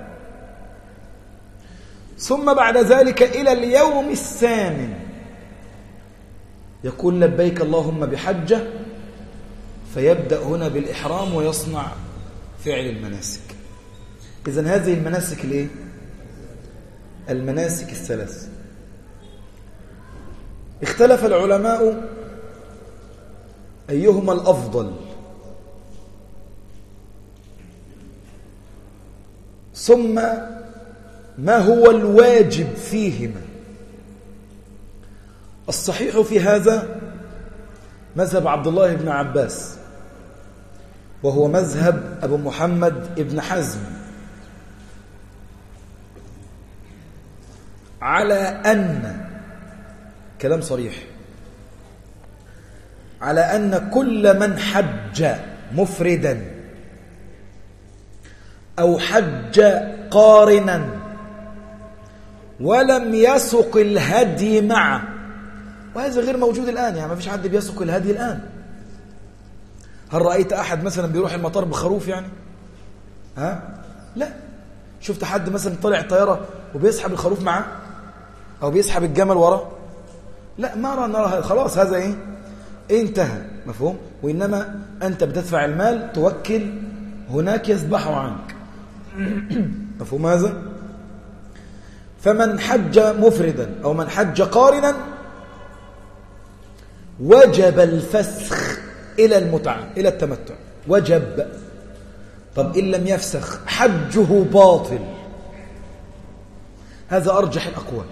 ثم بعد ذلك إلى اليوم الثامن يقول لبيك اللهم بحجة، فيبدأ هنا بالإحرام ويصنع فعل المناسك. إذن هذه المناسك الإيه؟ المناسك الثلاث. اختلف العلماء أيهما الأفضل، ثم ما هو الواجب فيهما. الصحيح في هذا مذهب عبد الله بن عباس، وهو مذهب أبو محمد ابن حزم، على أن، كلام صريح، على أن كل من حج مفردا أو حج قارنا ولم يسق الهدي معه، وهذا غير موجود الآن، يعني ما فيش حد بيسق الهدي الآن. هل رأيت أحد مثلا بيروح المطار بخروف يعني؟ ها؟ لا. شفت حد مثلا طلع الطيارة وبيسحب الخروف معه أو بيسحب الجمل وراه؟ لا، ما نرى. خلاص هذا إيه؟ انتهى. مفهوم؟ وإنما أنت بتدفع المال توكل هناك يذبحوا عنك. مفهوم هذا؟ فمن حج مفردا أو من حج قارنا وجب الفسخ إلى المتعة، إلى التمتع، وجب. طب إن لم يفسخ حجه باطل. هذا أرجح الأقوال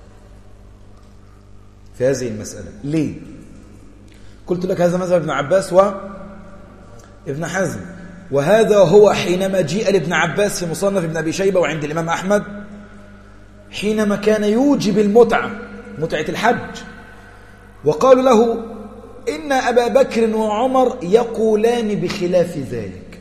في هذه المسألة. ليه؟ قلت لك هذا مذهب ابن عباس وابن حزم، وهذا هو حينما جيء لابن عباس في مصنف ابن أبي شيبة وعند الإمام أحمد حينما كان يوجب المتعة، متعة الحج، وقالوا له إن أبا بكر وعمر يقولان بخلاف ذلك،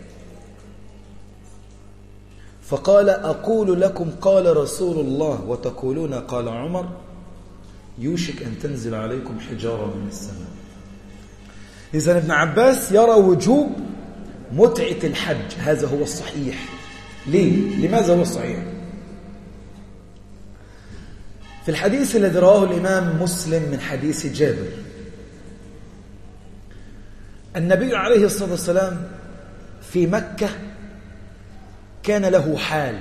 فقال أقول لكم قال رسول الله وتقولون قال عمر، يوشك أن تنزل عليكم حجارة من السماء. إذن ابن عباس يرى وجوب متعة الحج، هذا هو الصحيح. ليه؟ لماذا هو الصحيح؟ في الحديث الذي رواه الإمام مسلم من حديث جابر، النبي عليه الصلاة والسلام في مكة كان له حال،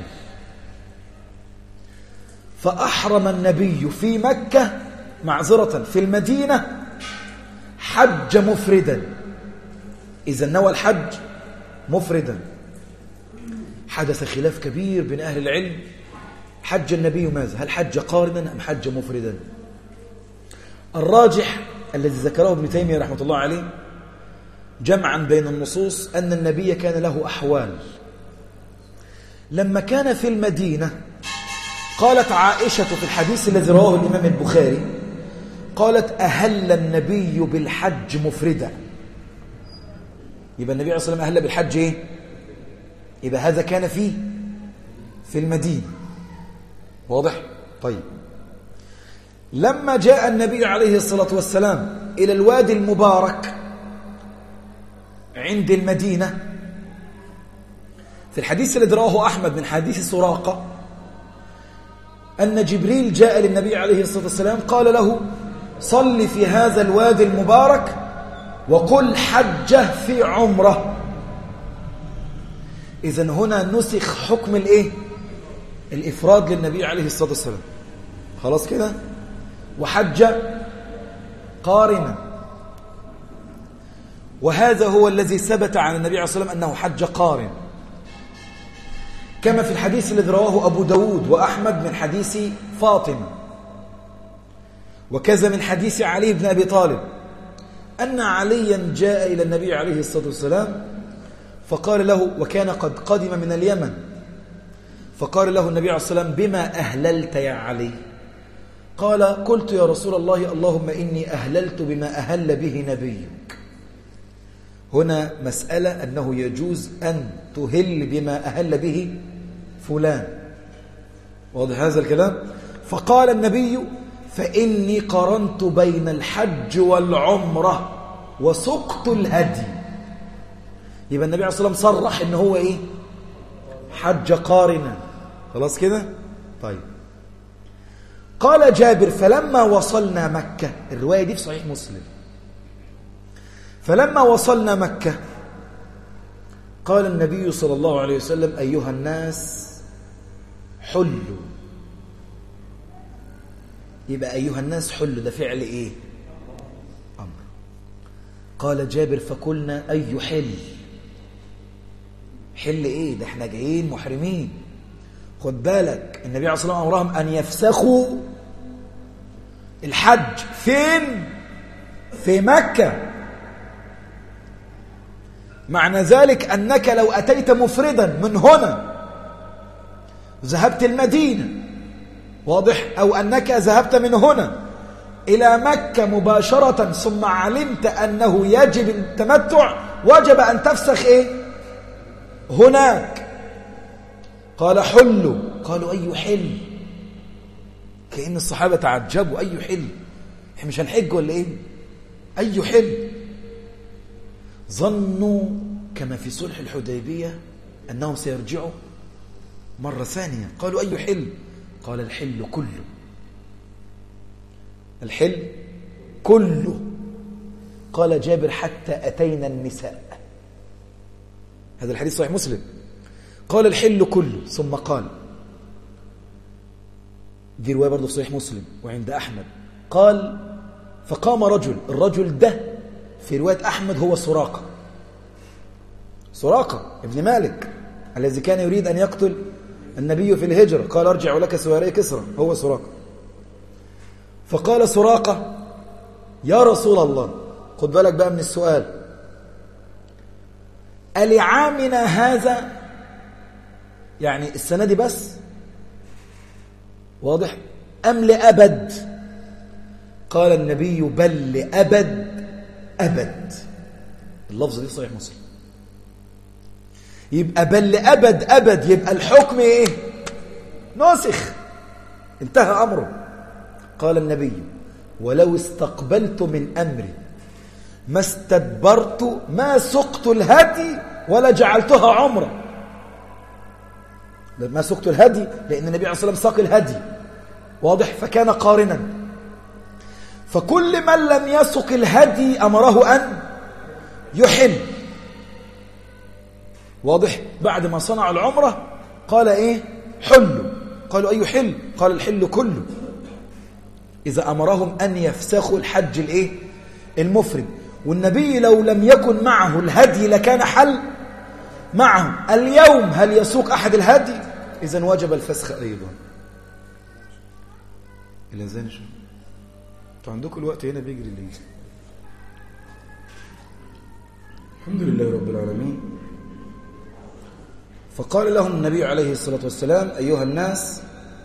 فأحرم النبي في مكة معذرة في المدينة حج مفردا. إذا نوى الحج مفردا. حدث خلاف كبير بين أهل العلم، حج النبي ماذا؟ هل حج قارنا أم حج مفردا؟ الراجح الذي ذكره ابن تيمية رحمة الله عليه جمعا بين النصوص أن النبي كان له أحوال. لما كان في المدينة قالت عائشة في الحديث الذي رواه الإمام البخاري، قالت أهل النبي بالحج مفردا. يبقى النبي عليه الصلاة والسلام أهل بالحج إيه؟ يبقى هذا كان فيه في المدينة. واضح؟ طيب، لما جاء النبي عليه الصلاة والسلام إلى الوادي المبارك عند المدينة، في الحديث الذي رواه أحمد من حديث سراقة أن جبريل جاء للنبي عليه الصلاة والسلام قال له صل في هذا الوادي المبارك وقل حجه في عمره. إذن هنا نسخ حكم الإيه؟ الإفراد للنبي عليه الصلاة والسلام. خلاص كده؟ وحج قارنا، وهذا هو الذي ثبت عن النبي عليه الصلاة والسلام أنه حج قارن، كما في الحديث الذي رواه أبو داود وأحمد من حديث فاطمة، وكذا من حديث علي بن أبي طالب أن عليا جاء إلى النبي عليه الصلاة والسلام فقال له، وكان قد قدم من اليمن، فقال له النبي عليه الصلاة والسلام بما أهللت يا علي؟ قال قلت يا رسول الله اللهم إني أهللت بما أهل به نبيك. هنا مسألة أنه يجوز أن تهل بما أهل به فلان. واضح هذا الكلام؟ فقال النبي فإني قرنت بين الحج والعمرة وسقت الهدي. يبقى النبي عليه الصلاة والسلام صرح إن هو إيه؟ حج قارنا. خلاص كده؟ طيب. قال جابر فلما وصلنا مكة، الرواية دي في صحيح مسلم، فلما وصلنا مكة قال النبي صلى الله عليه وسلم أيها الناس حلوا. يبقى أيها الناس حلوا ده فعل إيه؟ أمر. قال جابر فقلنا أي حل؟ حل إيه؟ ده احنا جايين محرمين. خد بالك النبي عليه الصلاة والسلام أمرهم أن يفسخوا الحج فين؟ في مكة. معنى ذلك أنك لو أتيت مفردا من هنا ذهبت المدينة واضح؟ أو أنك ذهبت من هنا إلى مكة مباشرة ثم علمت أنه يجب التمتع، وجب أن تفسخ إيه؟ هناك. قال حلوا، قالوا أي حل؟ كأن الصحابة تعجبوا، أي حل؟ احنا مش هنحج ولا إيه؟ أي حل؟ ظنوا كما في صلح الحديبية أنهم سيرجعوا مرة ثانية. قالوا أي حل؟ قال الحل كله، الحل كله. قال جابر حتى أتينا النساء، هذا الحديث صحيح مسلم. قال الحل كله، ثم قال، دي رواية برضه في صحيح مسلم وعند أحمد، قال فقام رجل، الرجل ده في رواية أحمد هو سراقة، سراقة ابن مالك الذي كان يريد أن يقتل النبي في الهجرة، قال ارجع لك سواري كسرى، هو سراقة. فقال سراقة يا رسول الله، خد بالك بقى من السؤال، ألعامنا هذا، يعني السنة دي بس، واضح، أم لأبد؟ قال النبي بل لأبد أبد. اللفظ دي في صحيح مسلم. يبقى بل لأبد أبد، يبقى الحكم إيه؟ ناسخ، انتهى أمره. قال النبي ولو استقبلت من أمري ما استدبرت ما سقت الهدي ولا جعلتها عمرة. ما سقت الهدي لأن النبي عليه الصلاة والسلام ساق الهدي، واضح، فكان قارنا. فكل من لم يسق الهدي أمره أن يحل، واضح. بعد ما صنع العمرة قال إيه؟ حلوا. قالوا أي حل؟ قال الحل كله. إذا أمرهم أن يفسخوا الحج الإيه؟ المفرد. والنبي لو لم يكن معه الهدي لكان حل معه. اليوم هل يسوق أحد الهدي؟ إذن وجب الفسخ أيضا. إلا زين شو انتوا عندكم الوقت هنا بيجري الليل. الحمد لله رب العالمين. فقال لهم النبي عليه الصلاة والسلام أيها الناس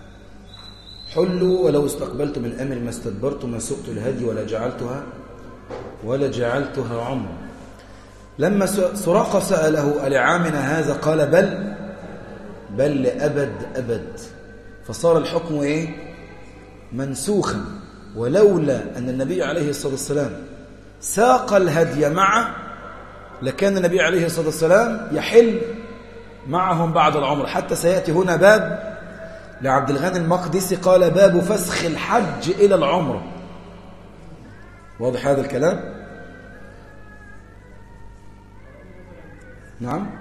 حلوا ولو استقبلت من أمر ما استدبرت ما سقت الهدي ولا جعلتها ولا جعلتها عمرا. لما سراقة سأله ألعامنا هذا قال بل بل لأبد أبد. فصار الحكم إيه؟ منسوخا. ولولا أن النبي عليه الصلاة والسلام ساق الهدي معه لكان النبي عليه الصلاة والسلام يحل معهم بعد العمر. حتى سيأتي هنا باب لعبد الغني المقدسي قال باب فسخ الحج إلى العمرة. واضح هذا الكلام؟ نعم.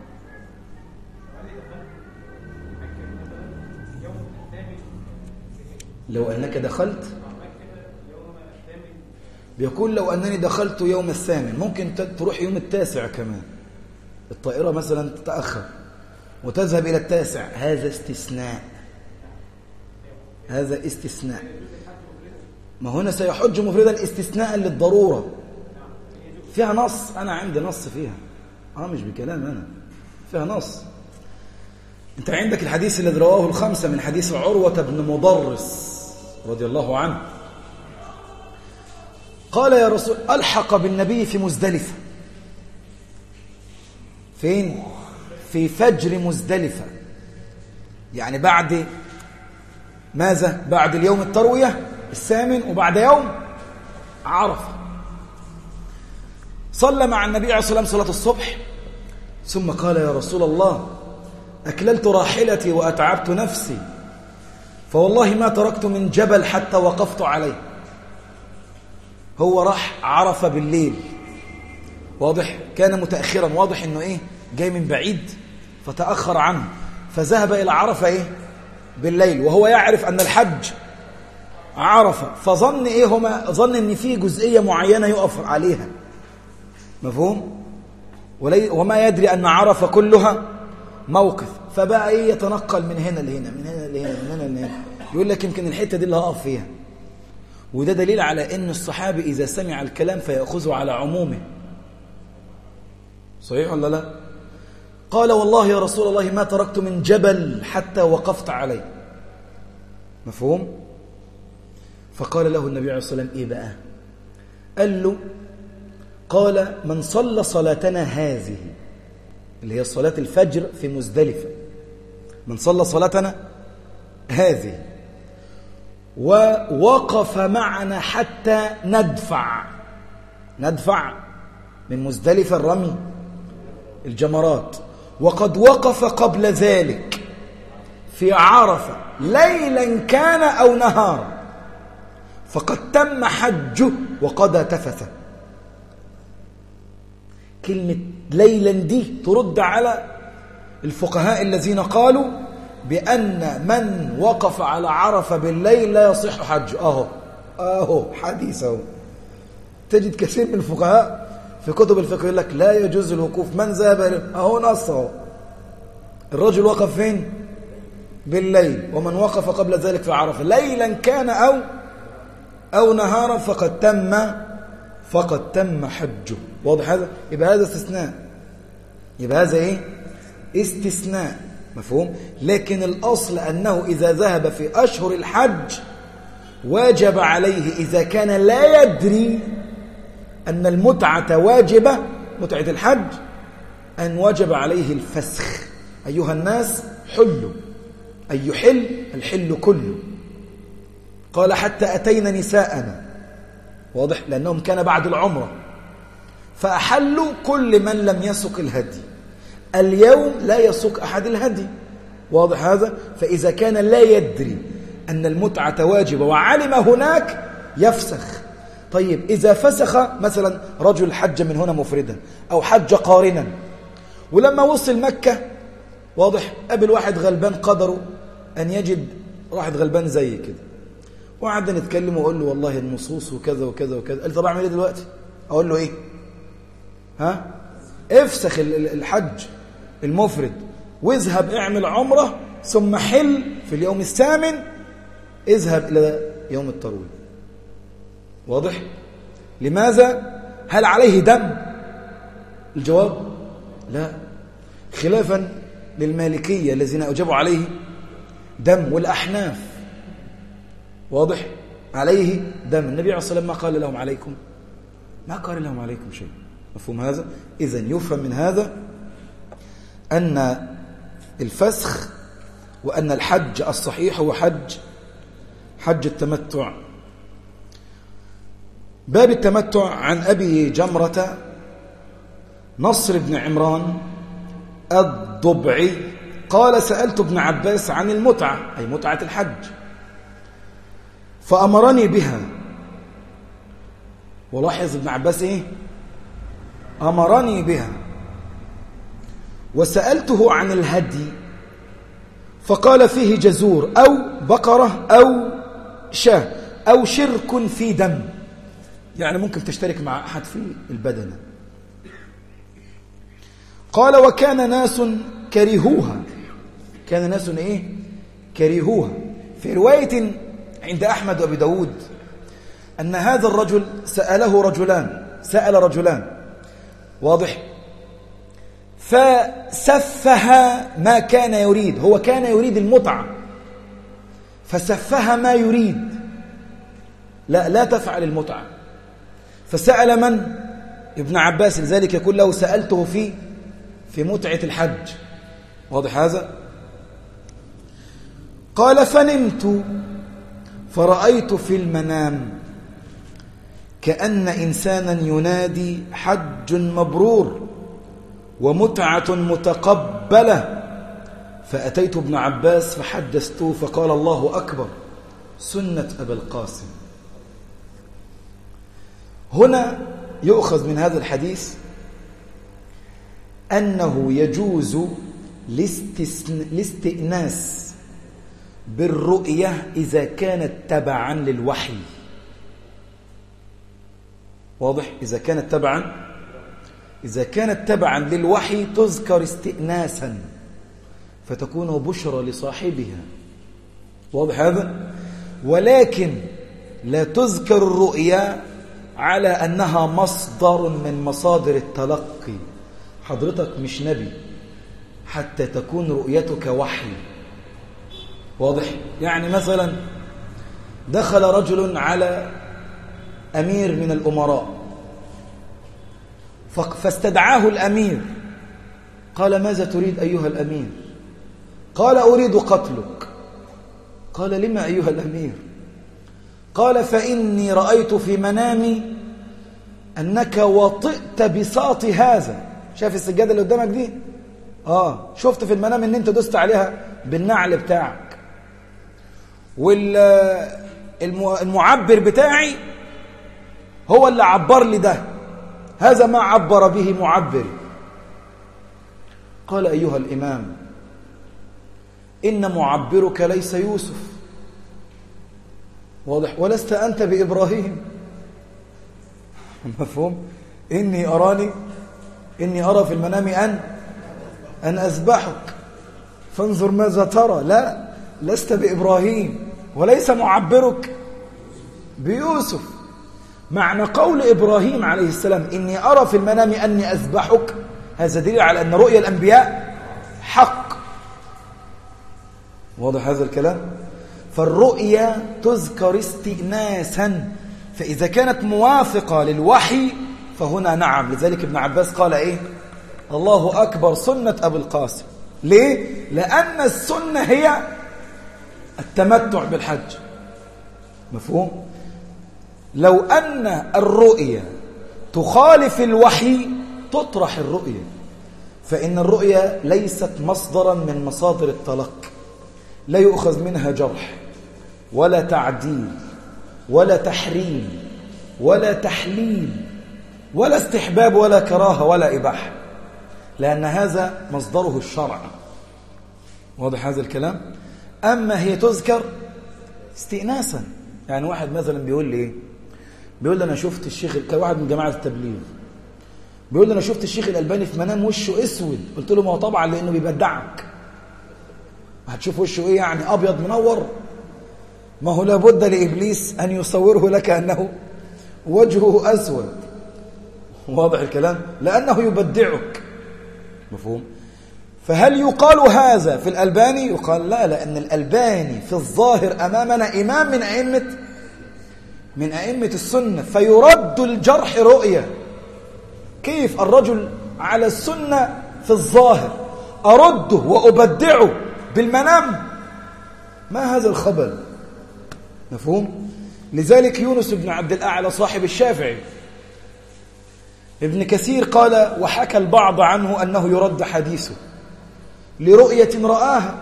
لو أنك دخلت، بيقول لو أنني دخلت يوم الثامن، ممكن تروح يوم التاسع كمان، الطائرة مثلا تتأخر وتذهب إلى التاسع، هذا استثناء، هذا استثناء. ما هنا سيحج مفردا استثناء للضرورة، فيها نص، أنا عندي نص فيها، آه مش بكلام أنا، فيها نص. أنت عندك الحديث الذي رواه الخمسة من حديث عروة بن مضرس رضي الله عنه قال يا رسول ألحق بالنبي في مزدلفة. فين؟ في فجر مزدلفة، يعني بعد ماذا؟ بعد اليوم التروية الثامن وبعد يوم عرفة. صلى مع النبي عليه الصلاة والسلام صلاة الصبح ثم قال يا رسول الله أكللت راحلتي وأتعبت نفسي فوالله ما تركت من جبل حتى وقفت عليه. هو راح عرفة بالليل، واضح، كان متأخرا، واضح انه ايه جاي من بعيد فتأخر عنه، فذهب إلى عرفة ايه بالليل وهو يعرف أن الحج عرفة، فظن ايه هما ظن ان في جزئية معينة يقف عليها، مفهوم، وما يدري أن عرفة كلها موقف، فبقى ايه يتنقل من هنا لهنا من هنا لهنا من هنا لهنا، يقول لك يمكن الحتة دي اللي هقف فيها. وده دليل على ان الصحابي إذا سمع الكلام فيأخذه على عمومه. صحيح ولا لا؟ قال والله يا رسول الله ما تركت من جبل حتى وقفت عليه. مفهوم؟ فقال له النبي عليه الصلاة والسلام إيه بقى؟ قال له قال من صلى صلاتنا هذه اللي هي صلاة الفجر في مزدلفة، من صلى صلاتنا هذه ووقف معنا حتى ندفع، ندفع من مزدلفة الرمي الجمرات، وقد وقف قبل ذلك في عرفة ليلا كان أو نهارا، فقد تم حجه وقضى تفثه. كلمة ليلا دي ترد على الفقهاء الذين قالوا بأن من وقف على عرفة بالليل لا يصح حجه. أهو أهو حديث أهو. تجد كثير من الفقهاء في كتب الفقه يقول لك لا يجوز الوقوف، من ذهب أهو نص أهو. الرجل وقف فين؟ بالليل، ومن وقف قبل ذلك في عرفة ليلا كان أو أو نهارا فقد تم فقد تم حجه. واضح هذا؟ يبقى هذا استثناء، يبقى هذا إيه؟ استثناء. مفهوم؟ لكن الأصل أنه إذا ذهب في أشهر الحج واجب عليه إذا كان لا يدري أن المتعة واجبة، متعة الحج، أن وجب عليه الفسخ. أيها الناس حلوا، أي يحل الحل كله. قال حتى أتينا نساءنا، واضح؟ لأنهم كان بعد العمرة فأحلوا كل من لم يسق الهدي. اليوم لا يسق أحد الهدي، واضح هذا؟ فإذا كان لا يدري أن المتعة واجبة وعلم هناك يفسخ. طيب إذا فسخ مثلا رجل حج من هنا مفردا أو حج قارنا، ولما وصل مكة واضح قابل واحد غلبان قدره أن يجد واحد غلبان زي كده، وقعدنا نتكلم وأقول له والله النصوص وكذا وكذا وكذا. قال لي طب أعمل إيه دلوقتي؟ أقول له إيه؟ ها؟ افسخ الحج المفرد واذهب اعمل عمرة ثم حل في اليوم الثامن، اذهب إلى يوم التروية. واضح؟ لماذا؟ هل عليه دم؟ الجواب لا، خلافا للمالكية الذين أجابوا عليه دم، والأحناف واضح عليه دم. النبي عليه الصلاة والسلام ما قال لهم عليكم، ما قال لهم عليكم شيء. مفهوم هذا؟ إذن يفهم من هذا أن الفسخ وأن الحج الصحيح هو حج حج التمتع. باب التمتع. عن أبي جمرة نصر بن عمران الضبعي قال سألت ابن عباس عن المتعة، أي متعة الحج، فأمرني بها. ولاحظ ابن عباس إيه؟ أمرني بها. وسألته عن الهدي فقال فيه جزور أو بقرة أو شاة أو شرك في دم، يعني ممكن تشترك مع أحد في البدنة. قال وكان ناس كرهوها، كان ناس إيه؟ كرهوها. في رواية عند أحمد وأبي داود أن هذا الرجل سأله رجلان سأل رجلان واضح، فسفها ما كان يريد. هو كان يريد المتعة فسفها ما يريد، لا لا تفعل المتعة. فسأل من؟ ابن عباس، لذلك يقول له سألته في في متعة الحج. واضح هذا؟ قال فنمت فرأيت في المنام كأن إنسانا ينادي حج مبرور ومتعة متقبلة، فأتيت ابن عباس فحدثته فقال الله أكبر سنة أبا القاسم. هنا يؤخذ من هذا الحديث أنه يجوز الاستئناس بالرؤية إذا كانت تبعا للوحي. واضح؟ إذا كانت تبعا إذا كانت تبعا للوحي تذكر استئناسا فتكون بشرى لصاحبها. واضح هذا؟ ولكن لا تذكر الرؤيا على أنها مصدر من مصادر التلقي. حضرتك مش نبي حتى تكون رؤيتك وحي. واضح؟ يعني مثلا دخل رجل على أمير من الأمراء فاستدعاه الأمير، قال ماذا تريد أيها الأمير؟ قال أريد قتلك. قال لما أيها الأمير؟ قال فإني رأيت في منامي أنك وطئت بساط هذا. شايف السجادة اللي قدامك دي؟ آه شفت في المنام أن أنت دست عليها بالنعل بتاعك، والمعبر بتاعي هو اللي عبر لي ده، هذا ما عبر به معبر. قال أيها الإمام إن معبرك ليس يوسف، واضح؟ ولست أنت بإبراهيم. مفهوم؟ إني أراني إني أرى في المنام أن أن أذبحك فانظر ماذا ترى. لا، لست بإبراهيم وليس معبرك بيوسف. معنى قول إبراهيم عليه السلام إني أرى في المنام أني أذبحك، هذا دليل على أن رؤيا الأنبياء حق. واضح هذا الكلام؟ فالرؤيا تذكر استئناسا، فإذا كانت موافقة للوحي فهنا نعم. لذلك ابن عباس قال إيه؟ الله أكبر سنة أبو القاسم. ليه؟ لأن السنة هي التمتع بالحج. مفهوم؟ لو أن الرؤيا تخالف الوحي تطرح الرؤيا، فإن الرؤيا ليست مصدرا من مصادر التلقي، لا يؤخذ منها جرح ولا تعديل ولا تحريم ولا تحليل ولا استحباب ولا كراهة ولا إباحة، لأن هذا مصدره الشرع. واضح هذا الكلام؟ أما هي تذكر استئناسا. يعني واحد مثلا بيقول لي إيه؟ بيقول لي أنا شفت الشيخ، كان واحد من جماعة التبليغ بيقول لي أنا شفت الشيخ الألباني في منام وشه أسود. قلت له ما هو طبعا لأنه بيبدعك. هتشوف وشه إيه يعني؟ أبيض منور؟ ما هو لابد لإبليس أن يصوره لك أنه وجهه أسود. واضح الكلام؟ لأنه يبدعك. مفهوم؟ فهل يقال هذا في الألباني؟ يقال لا، لأن الألباني في الظاهر أمامنا إمام من أئمة من أئمة السنة، فيرد الجرح رؤية. كيف الرجل على السنة في الظاهر أرده وأبدعه بالمنام؟ ما هذا الخبل؟ مفهوم؟ لذلك يونس بن عبد الأعلى صاحب الشافعي ابن كثير قال وحكى البعض عنه أنه يرد حديثه لرؤية رآها،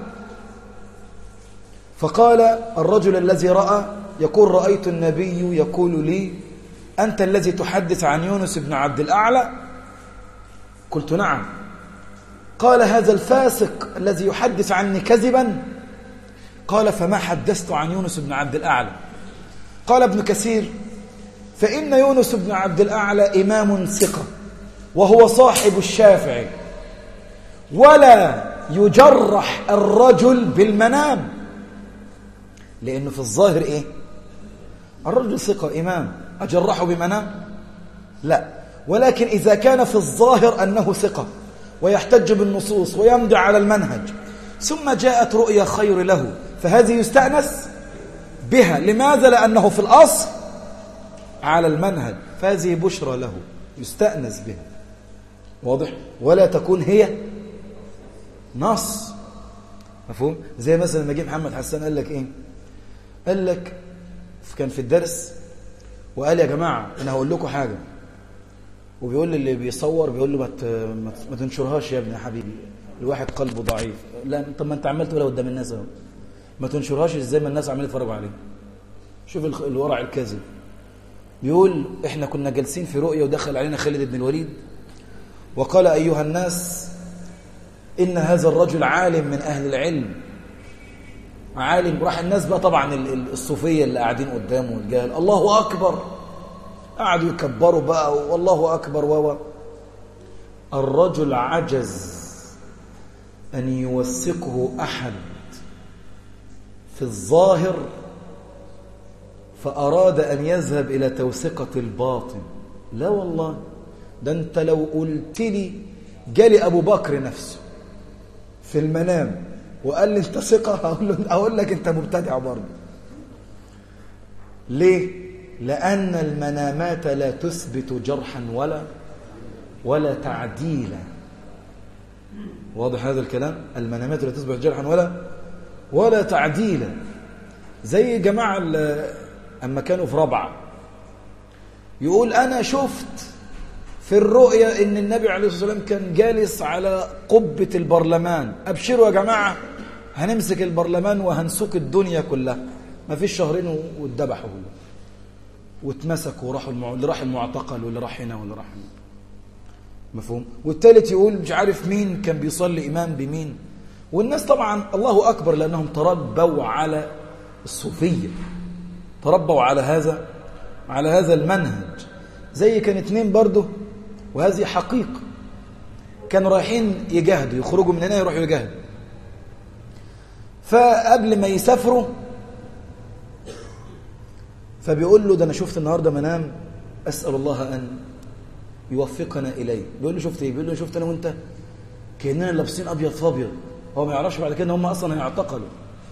فقال الرجل الذي رأى يقول رأيت النبي يقول لي أنت الذي تحدث عن يونس بن عبد الأعلى؟ قلت نعم. قال هذا الفاسق الذي يحدث عني كذبا؟ قال فما حدثت عن يونس بن عبد الأعلى؟ قال ابن كثير فإن يونس بن عبد الأعلى إمام ثقة وهو صاحب الشافعي، ولا يجرح الرجل بالمنام، لأنه في الظاهر إيه؟ الرجل ثقة إمام، أجرحه بمنام؟ لا. ولكن إذا كان في الظاهر أنه ثقة ويحتج بالنصوص ويمضي على المنهج، ثم جاءت رؤيا خير له، فهذه يستأنس بها. لماذا؟ لأنه في الأصل على المنهج، فهذه بشرى له يستأنس بها. واضح؟ ولا تكون هي نص. مفهوم؟ زي مثلا لما جه محمد حسان قال لك ايه؟ قال لك كان في الدرس وقال يا جماعه انا هقول لكم حاجه، وبيقول لي اللي بيصور بيقول له ما ما تنشرهاش يا ابني يا حبيبي، الواحد قلبه ضعيف. لا طب ما انت عمال تقولها قدام الناس اهو، ما تنشرهاش ازاي ما الناس عمالين يتفرجوا عليه؟ شوف الورع الكاذب. بيقول احنا كنا جالسين في رؤيا ودخل علينا خالد بن الوليد وقال ايها الناس إن هذا الرجل عالم من أهل العلم، عالم. راح الناس بقى طبعا الصوفية اللي قاعدين قدامه والجهل الله أكبر، قعدوا يكبروا بقى والله أكبر. وهو الرجل عجز أن يوثقه أحد في الظاهر، فأراد أن يذهب إلى توثقة الباطن. لا والله، ده أنت لو قلت لي جالي أبو بكر نفسه في المنام وقال لي انت ثقة، هقول له اقول لك انت مبتدع برضه. ليه؟ لأن المنامات لا تثبت جرحا ولا ولا تعديلا. واضح هذا الكلام؟ المنامات لا تثبت جرحا ولا ولا تعديلا. زي جماعة أما كانوا في رابعة يقول أنا شفت في الرؤيا إن النبي عليه الصلاة والسلام كان جالس على قبة البرلمان. أبشروا يا جماعة، هنمسك البرلمان وهنسوق الدنيا كلها. ما فيش شهرين واتذبحوا واتمسكوا وراحوا المع... اللي راح المعتقل واللي راح هنا واللي راح هنا. مفهوم؟ والثالث يقول مش عارف مين كان بيصلي إمام بمين. والناس طبعا الله أكبر لأنهم تربوا على الصوفية، تربوا على هذا على هذا المنهج. زي كان اتنين برضه، وهذه حقيقة، كانوا رايحين يجاهدوا، يخرجوا من هنا يروحوا يجاهدوا. فقبل ما يسافروا فبيقول له ده أنا شفت النهاردة منام أسأل الله أن يوفقنا إليه. بيقول له شفت إيه؟ بيقول له شفت أنا وأنت كأننا لابسين أبيض في أبيض. هو ما يعرفش بعد كده إن هم أصلا هيعتقلوا.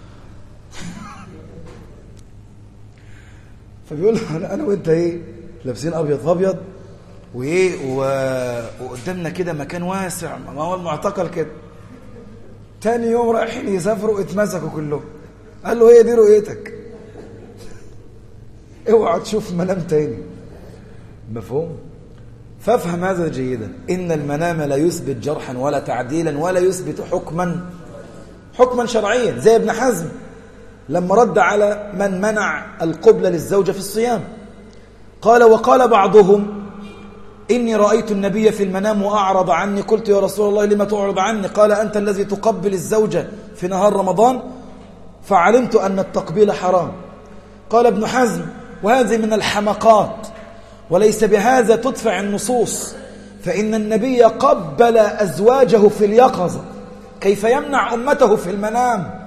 فبيقول له أنا وأنت إيه لابسين أبيض في أبيض وإيه وقدامنا كده مكان واسع، ما هو المعتقل كده. تاني يوم رايحين يسافروا اتمسكوا كلهم. قال له هي دي رؤيتك، اوعى تشوف منام تاني. مفهوم؟ فافهم هذا جيدا. إن المنام لا يثبت جرحا ولا تعديلا ولا يثبت حكما حكما شرعيا. زي ابن حزم لما رد على من منع القبلة للزوجة في الصيام، قال وقال بعضهم إني رأيت النبي في المنام وأعرض عني، قلت يا رسول الله لما تعرض عني؟ قال أنت الذي تقبل الزوجة في نهار رمضان، فعلمت أن التقبيل حرام. قال ابن حزم وهذه من الحمقات، وليس بهذا تدفع النصوص، فإن النبي قبل أزواجه في اليقظة، كيف يمنع أمته في المنام؟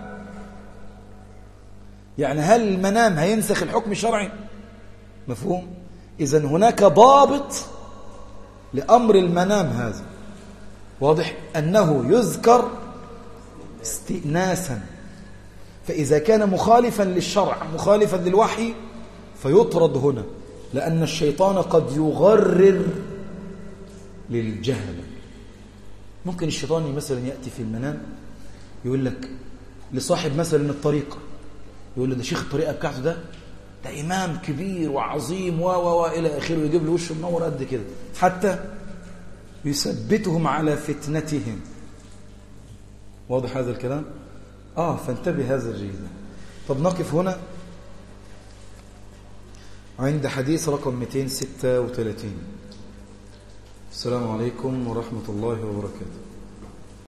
يعني هل المنام هينسخ الحكم الشرعي؟ مفهوم؟ إذن هناك ضابط لأمر المنام هذا، واضح أنه يذكر استئناسا، فإذا كان مخالفا للشرع مخالفا للوحي فيطرد هنا، لأن الشيطان قد يغرر للجهل. ممكن الشيطان مثلا يأتي في المنام يقول لك لصاحب مثلا الطريقة، يقول له ده شيخ الطريقة بتاعته ده ده إمام كبير وعظيم و و إلى آخره، ويجيب له وشه منور قد كده حتى يثبتهم على فتنتهم. واضح هذا الكلام؟ آه فانتبه هذا جيدا. طب نقف هنا عند حديث رقم مئتين وستة وثلاثين. السلام عليكم ورحمة الله وبركاته.